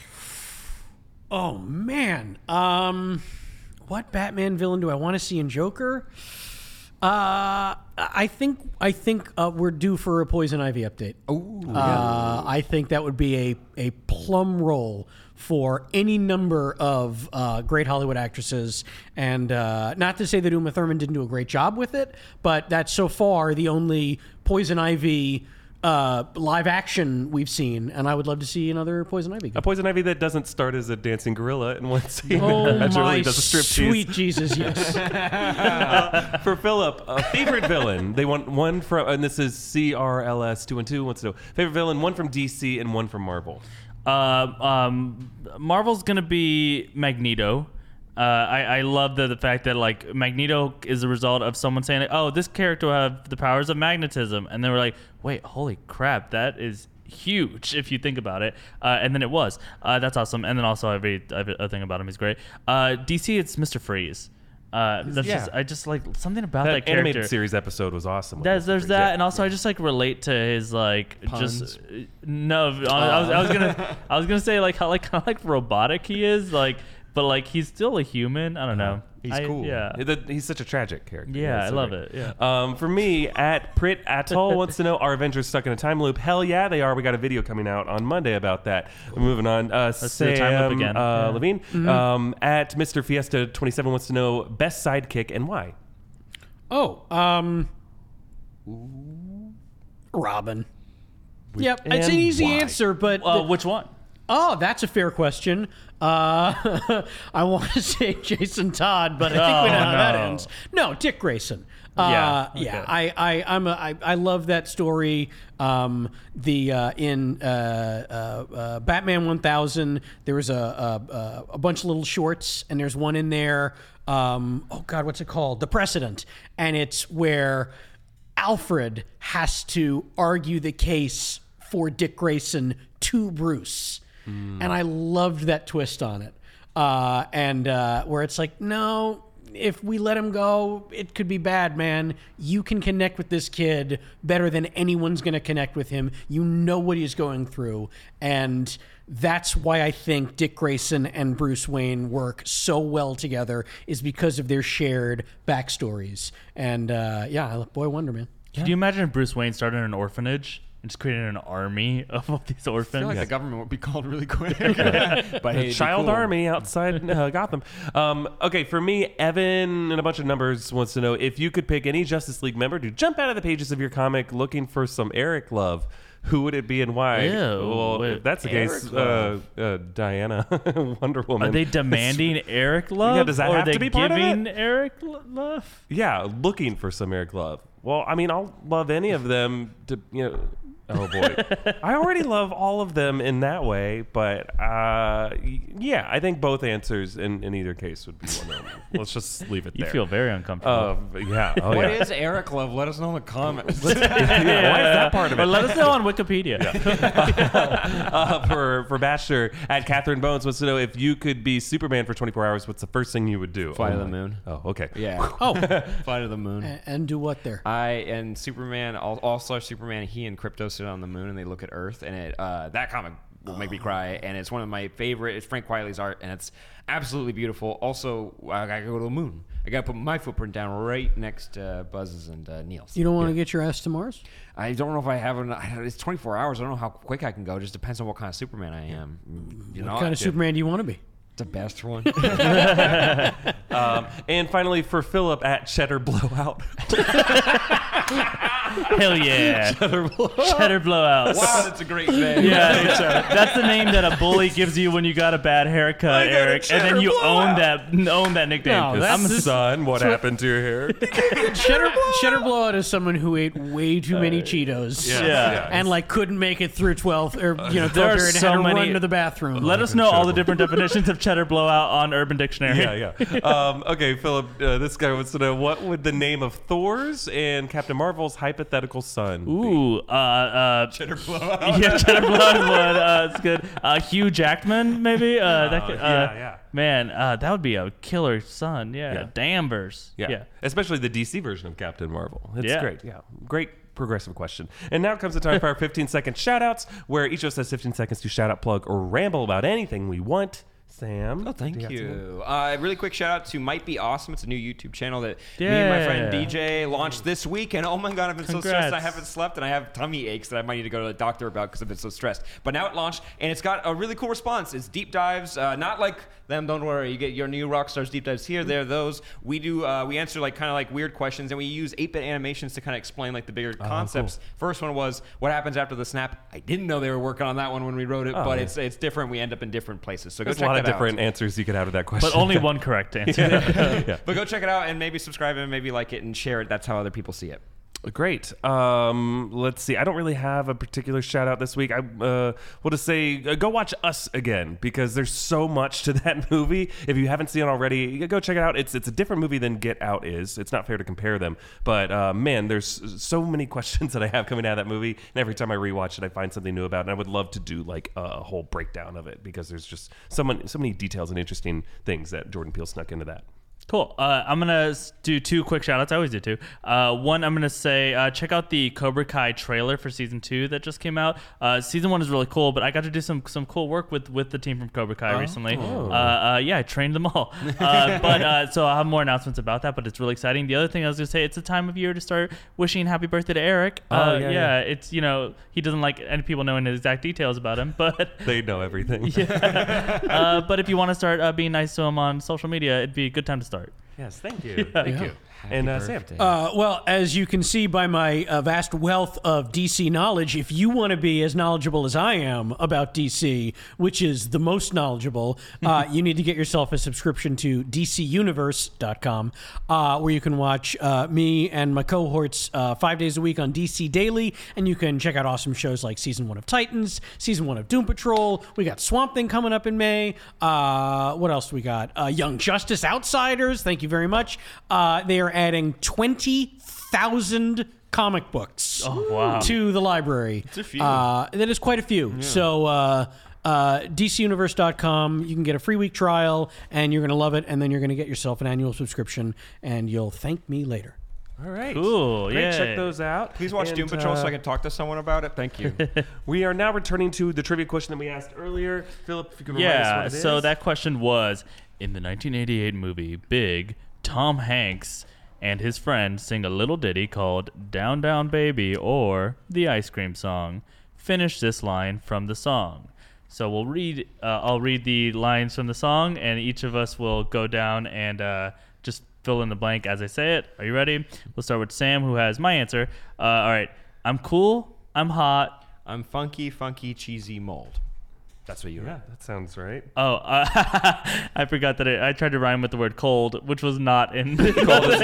Oh man, um, what Batman villain do I want to see in Joker? Uh, I think I think uh, we're due for a Poison Ivy update. Ooh, uh, I think that would be a a plum roll for any number of uh, great Hollywood actresses. And uh, not to say that Uma Thurman didn't do a great job with it, but that's so far the only Poison Ivy uh, live action we've seen. And I would love to see another Poison Ivy. A Poison Ivy that doesn't start as a dancing gorilla in one scene. Oh Naturally my does a sweet striptease. Jesus, yes. uh, for Philip, a favorite villain. They want one from, and this is C R L S two one two wants to know favorite villain, one from D C and one from Marvel. Uh, um, Marvel's gonna be Magneto. Uh, I, I love the, the fact that like Magneto is a result of someone saying, "Oh, this character will have the powers of magnetism," and they were like, "Wait, holy crap, that is huge if you think about it." Uh, and then it was. Uh, that's awesome. And then also every every other thing about him is great. Uh, D C, it's Mister Freeze. Uh, that's Yeah. just I just like something about That, that, character. animated series episode was awesome. with There's, Mister there's Freeze. that, Yeah. and also I just like relate to his like Puns. just uh, no. I was, I was gonna I was gonna say like how like kind of like robotic he is, like, but like he's still a human. I don't know. He's I- cool. Yeah. The- He's such a tragic character. Yeah, He's I so love great. it, Um, for me, at Prit Atoll wants to know, are Avengers stuck in a time loop? Hell yeah, they are. We got a video coming out on Monday about that. Moving on. Uh, do Sam the time loop again. Uh, Yeah. Levine Mm-hmm. um, at Mister Fiesta twenty-seven wants to know best sidekick and why. Oh, um, Robin. Yep, it's an and easy why? answer, but Uh, the- which one? oh, that's a fair question. Uh, I want to say Jason Todd, but I think we know Oh, how that no. ends. No, Dick Grayson. Uh, Yeah, yeah. okay. I, I, I'm a, I, I love that story. Um, the uh, in uh, uh, uh, Batman one thousand, there was a, a a bunch of little shorts, and there's one in there. Um, oh God, what's it called? The Precedent, and it's where Alfred has to argue the case for Dick Grayson to Bruce. And I loved that twist on it. Uh, and uh, where it's like, no, if we let him go, it could be bad, man. You can connect with this kid better than anyone's going to connect with him. You know what he's going through. And that's why I think Dick Grayson and Bruce Wayne work so well together, is because of their shared backstories. And uh, yeah, boy wonder, man. Could you imagine if Bruce Wayne started an orphanage and just created an army of all these I orphans? feel like the government would be called really quick. But hey, it'd Child be cool. army outside uh, Gotham. Um, okay, for me, Evan and a bunch of numbers wants to know if you could pick any Justice League member to jump out of the pages of your comic looking for some Eric love. Who would it be and why? Ew, well, wait, if that's the Eric case, uh, Love. uh, Diana, Wonder Woman. Are they demanding Eric love? Yeah, does that or have are they to be part of giving it? Eric lo- love? Yeah, looking for some Eric Love. Well, I mean, I'll love any of them to, you know. Oh boy, I already love all of them in that way, but uh, y- yeah, I think both answers in, in either case would be one of them. Let's just leave it You there. feel very uncomfortable. Uh, yeah. Oh, What yeah. is Eric Love? Let us know in the comments. yeah, why is that part of Or it? let us know on Wikipedia. uh, for for Bachelor at Catherine Bones wants to know if you could be Superman for twenty-four hours, what's the first thing you would do? Fly to Oh the my- moon. Oh, okay. Yeah. Oh, Fly to the moon. a- and do what there? I and Superman, all, all Star Superman, he and Krypto sit on the moon and they look at Earth, and it uh, that comic will make me cry, and it's one of my favorite. It's Frank Wiley's art, and it's absolutely beautiful. Also, I gotta go to the moon. I gotta put my footprint down right next to uh, Buzz's and uh, Neil's. You don't want to get your ass to Mars? I don't know if I have an. I don't- It's twenty-four hours. I don't know how quick I can go. It just depends on what kind of Superman I am. You know, What kind of Superman do you want to be? the best one. Um, and finally, for Philip at Cheddar Blowout. Hell yeah. Cheddar Blowout. Cheddar blowout. Wow, that's a great name. Yeah, it's, uh, that's the name that a bully gives you when you got a bad haircut, I got a Eric, and then cheddar you blowout. own that own that nickname. No, that's- I'm a Son, what happened to your hair? Cheddar Cheddar Blowout is someone who ate way too many Cheetos. Yeah. Yeah. And like couldn't make it through twelfth or you know There are twelfth period and so had to many- run to the bathroom. Let us know all the different definitions of cheddar blowout on Urban Dictionary. Yeah, yeah. Um, okay, Philip, uh, this guy wants to know what would the name of Thor's and Captain Marvel's hypo- hypothetical son? be? Ooh, uh, uh, Cheddar blowout. yeah, Cheddar Blood. Uh, it's good. Uh, Hugh Jackman, maybe. Uh, that could, uh, yeah, yeah. Man, uh, that would be a killer son. Yeah, Yeah. Danvers. Yeah. yeah. Especially the D C version of Captain Marvel. It's Yeah. great. Yeah. Great progressive question. And now comes the time for our fifteen second shout outs, where each of us has fifteen seconds to shout out, plug, or ramble about anything we want. Sam. Oh, thank do you. have you. Uh, really quick shout out to Might Be Awesome. It's a new YouTube channel that me and my friend Yeah. D J launched this week. And oh my God, I've been so stressed. I Congrats. haven't slept and I have tummy aches that I might need to go to the doctor about because I've been so stressed. But now it launched and it's got a really cool response. It's deep dives, uh, not like them, don't worry. You get your new Rockstars deep dives here, there, those. We do, uh, we answer like kind of like weird questions and we use eight bit animations to kind of explain like the bigger concepts. First one was what happens after the snap. I didn't know they were working on that one when we wrote it, Oh, but yeah. it's it's different. We end up in different places. So go There's a check lot that of different out. answers you could have to that question. But only one correct answer. yeah. But go check it out and maybe subscribe and maybe like it and share it. That's how other people see it. Great. Um, let's see. I don't really have a particular shout out this week. I uh, will just say uh, go watch Us again because there's so much to that movie. If you haven't seen it already, go check it out. It's it's a different movie than Get Out is. It's not fair to compare them, but uh, man, there's so many questions that I have coming out of that movie, and every time I rewatch it, I find something new about it. And I would love to do like a whole breakdown of it because there's just so many so many details and interesting things that Jordan Peele snuck into that. Cool. Uh, I'm going to do two quick shout outs. I always do two. Uh, one, I'm going to say uh, check out the Cobra Kai trailer for season two that just came out. Uh, season one is really cool, but I got to do some some cool work with, with the team from Cobra Kai recently. Uh, uh, yeah, I trained them all. Uh, but uh, so I'll have more announcements about that, but it's really exciting. The other thing I was going to say, it's a time of year to start wishing happy birthday to Eric. Oh, Uh, yeah, yeah, yeah. it's, you know, he doesn't like any people knowing the exact details about him, but They know everything. uh, but if you want to start uh, being nice to him on social media, it'd be a good time to start. Yes, thank you. Thank you. And uh, Sam. Uh, well, as you can see by my uh, vast wealth of D C knowledge, if you want to be as knowledgeable as I am about D C, which is the most knowledgeable, uh, you need to get yourself a subscription to D C universe dot com, uh, where you can watch uh, me and my cohorts uh, five days a week on D C Daily, and you can check out awesome shows like Season one of Titans, Season one of Doom Patrol. We got Swamp Thing coming up in May. Uh, what else we got? Uh, Young Justice Outsiders. Thank you very much. Uh, they are adding twenty thousand comic books Oh, wow. to the library. It's a few. Uh, that is quite a few. So uh, uh, D C universe dot com, you can get a free week trial, and you're going to love it, and then you're going to get yourself an annual subscription, and you'll thank me later. All right. Cool, Great. yeah. Check those out. Please watch And, Doom Patrol so uh, I can talk to someone about it. Thank you. We are now returning to the trivia question that we asked earlier. Philip, if you could remind us Yeah, what it is. so that question was, in the nineteen eighty-eight movie Big, Tom Hanks and his friend sing a little ditty called Down Down Baby or The Ice Cream Song. Finish this line from the song. So we'll read, uh, I'll read the lines from the song, and each of us will go down and uh, just fill in the blank as I say it. Are you ready? We'll start with Sam, who has my answer. Uh, all right. I'm cool. I'm hot. I'm funky, funky, cheesy mold. That's what you Yeah, read. that sounds right. Oh, uh, I forgot that I, I tried to rhyme with the word cold, which was not in cold. Is not.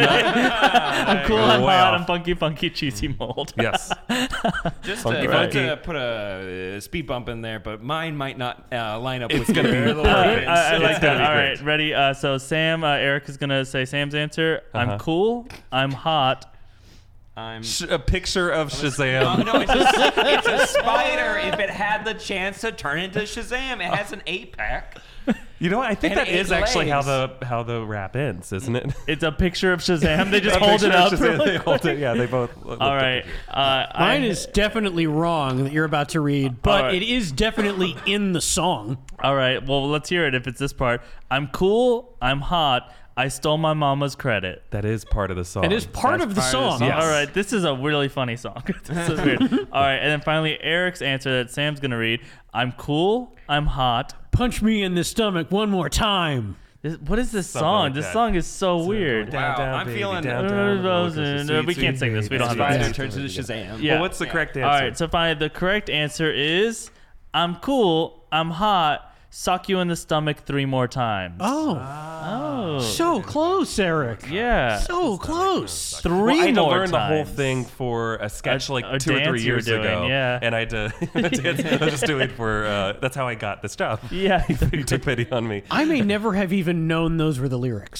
I'm cool, I'm Way hot, off. I'm funky, funky, cheesy mold. Yes. Just Funky, to, funky. to put a uh, speed bump in there, but mine might not uh, line up It's with gonna your be- little Uh, reference. I, I It's like gonna that. be All great. right, ready? Uh, so Sam, uh, Eric is gonna say Sam's answer. Uh-huh. I'm cool. I'm hot. I'm. Sh- a picture of Oh, Shazam. no, it's a, it's a spider. If it had the chance to turn into Shazam, it has an eight pack. You know what? I think And that is eight actually how legs. the how the rap ends, isn't it? It's a picture of Shazam. They just A hold picture it of up. Shazam, really they hold it. Yeah, they both. lift All the right. picture. Uh, Mine I, is definitely wrong that you're about to read, but right. it is definitely in the song. All right. Well, let's hear it. If it's this part, I'm cool. I'm hot. I stole my mama's credit. That is part of the song. It is part That's of the part of the song. song. Yes. All right, this is a really funny song. This is weird. All right, and then finally, Eric's answer that Sam's gonna read. I'm cool. I'm hot. Punch me in the stomach one more time. This, what is this Something song? like this that. song is so weird. Down, Wow, down, I'm baby, feeling- down, Uh, down, Rose look at and- the uh, we sweet, can't sing sweet this. We don't baby. have Spider that. turns into Shazam. Yeah. Well, what's the correct answer? All right, so finally, the correct answer is I'm cool. I'm hot. Suck you in the stomach three more times. Oh, Oh, so close, Eric. yeah. So close. Three Well, I had to more learn the whole times. thing for a sketch A- like a two or dance three you were years doing, ago. yeah. And I had to, I was just doing for, uh, that's how I got this job. Yeah. He took pity on me. I may never have even known those were the lyrics. Yeah.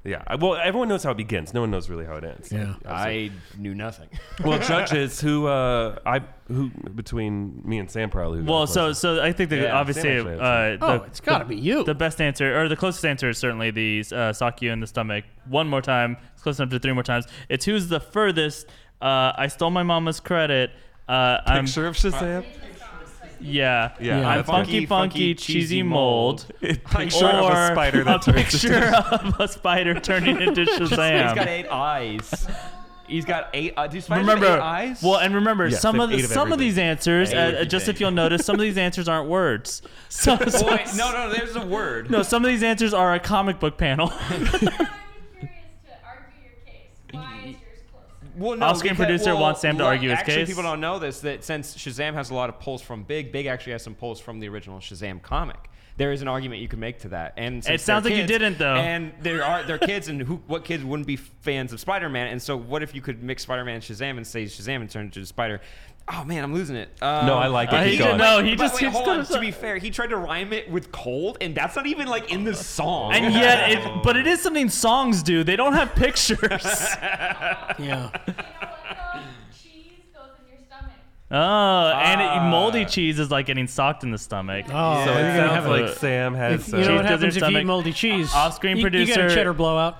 Yeah. I- Well, everyone knows how it begins. No one knows really how it ends. Yeah. I knew nothing. Well, judges who uh, I who between me and Sam probably. who got Well, the so closest. so I think that Yeah, obviously, Sam actually has uh, Oh, the, it's gotta the- be you. The best answer, or the closest answer, is certainly the uh, sock you in the stomach. One more time, it's close enough to three more times. It's who's the furthest. Uh, I stole my mama's credit. Uh, I'm picture of Shazam. yeah, Yeah, Yeah. I'm that's funky, good. funky, Funky, cheesy cheesy mold. Picture of a Or spider that a turns picture of a spider turning into He's got Shazam. eight eyes. He's got eight. Uh, do spiders Remember, have eight eyes? well, and remember, Yes, some they of have the, eight of some of everything. these answers, uh, Everything. just if you'll notice, some of these answers aren't words. So, so- Wait, no, no, there's a word. no, some of these answers are a comic book panel. I'm curious to argue your case. Why is yours closer? Well, no, Off-screen because- producer well, wants Sam to like, argue his actually, case. people don't know this, that since Shazam has a lot of pulls from Big, Big actually has some pulls from the original Shazam comic. There is an argument you can make to that. And since It sounds they're like you kids- didn't, though. And there are they're kids, and who what kids wouldn't be fans of Spider-Man? And so, what if you could mix Spider-Man and Shazam and say Shazam and turn into a spider? Oh man, I'm losing it. Um, No, I like it. Uh, Keep he going. did, no, he but just wait, he's hold gonna on. To be fair, he tried to rhyme it with cold, and that's not even like in the song. and yet, it, but it is something songs do. They don't have pictures. Yeah. You know what though? Cheese goes in your stomach. Oh, and it, moldy cheese is like getting socked in the stomach. Oh, So you're it gonna sounds have like a, Sam has. if, you know uh, what Cheese happens does if your you eat stomach. moldy cheese? Off-screen you, You get producer- a cheddar blowout.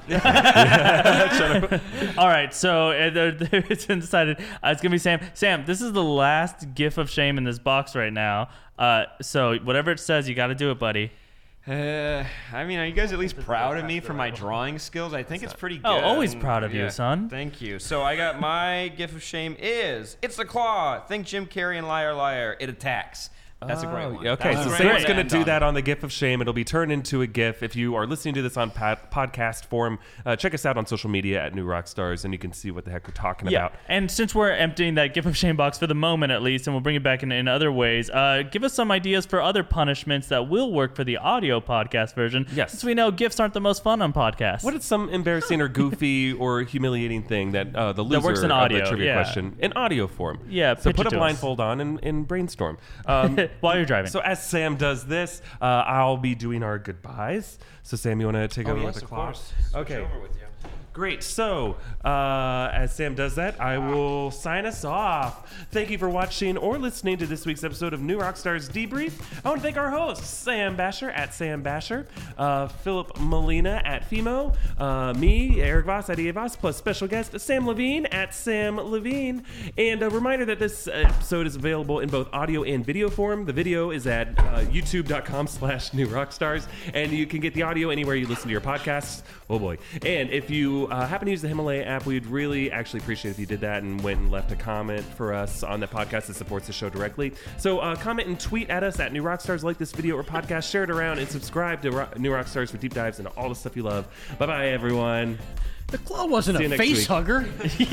All right, so uh, there, there, it's been decided. Uh, it's gonna be Sam. Sam, this is the last gif of shame in this box right now. Uh, so whatever it says, you got to do it, buddy. Uh, I mean, are you guys at least proud of me for my drawing skills? I think it's pretty good. Oh, always proud of you, Yeah, son. Thank you. So I got my gift of shame is it's the claw. Think Jim Carrey and Liar Liar. It attacks. That's a great Oh, one. Okay, That's so a great Sam's one going to end do on. that on the GIF of shame. It'll be turned into a GIF. If you are listening to this on pod- podcast form, uh, check us out on social media at New Rockstars, and you can see what the heck we're talking Yeah, about. and since we're emptying that gift of shame box for the moment at least, and we'll bring it back in, in other ways, uh, give us some ideas for other punishments that will work for the audio podcast version. Yes. Since we know gifts aren't the most fun on podcasts. What is some embarrassing or goofy or humiliating thing that uh, the loser works in of audio, the trivia yeah. question in audio form? Yeah, So pitch put it a to us. blindfold on and, and brainstorm. Um, While you're driving. So as Sam does this, uh, I'll be doing our goodbyes. So Sam, you want to take Oh, over yes, with the of clock? course. Okay. Switch over with you. Great. So, uh, as Sam does that, I will sign us off. Thank you for watching or listening to this week's episode of New Rockstars Debrief. I want to thank our hosts, Sam Basher at Sam Basher, uh, Philip Molina at Fimo, uh, me, Eric Voss at E A Voss, plus special guest Sam Levine at Sam Levine. And a reminder that this episode is available in both audio and video form. The video is at uh, youtube.com slash New Rockstars, and you can get the audio anywhere you listen to your podcasts. Oh boy. And if you uh, happen to use the Himalaya app, we'd really actually appreciate if you did that and went and left a comment for us on that podcast that supports the show directly. So uh, comment and tweet at us at New Rockstars, like this video or podcast, share it around, and subscribe to Ro- New Rockstars for deep dives into all the stuff you love. Bye-bye, everyone. The claw wasn't See you a next face week. hugger.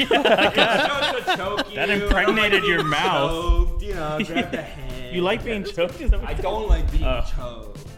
That impregnated your mouth. You know, grab the hand. You like being choked? Is that what I don't like being Oh. choked.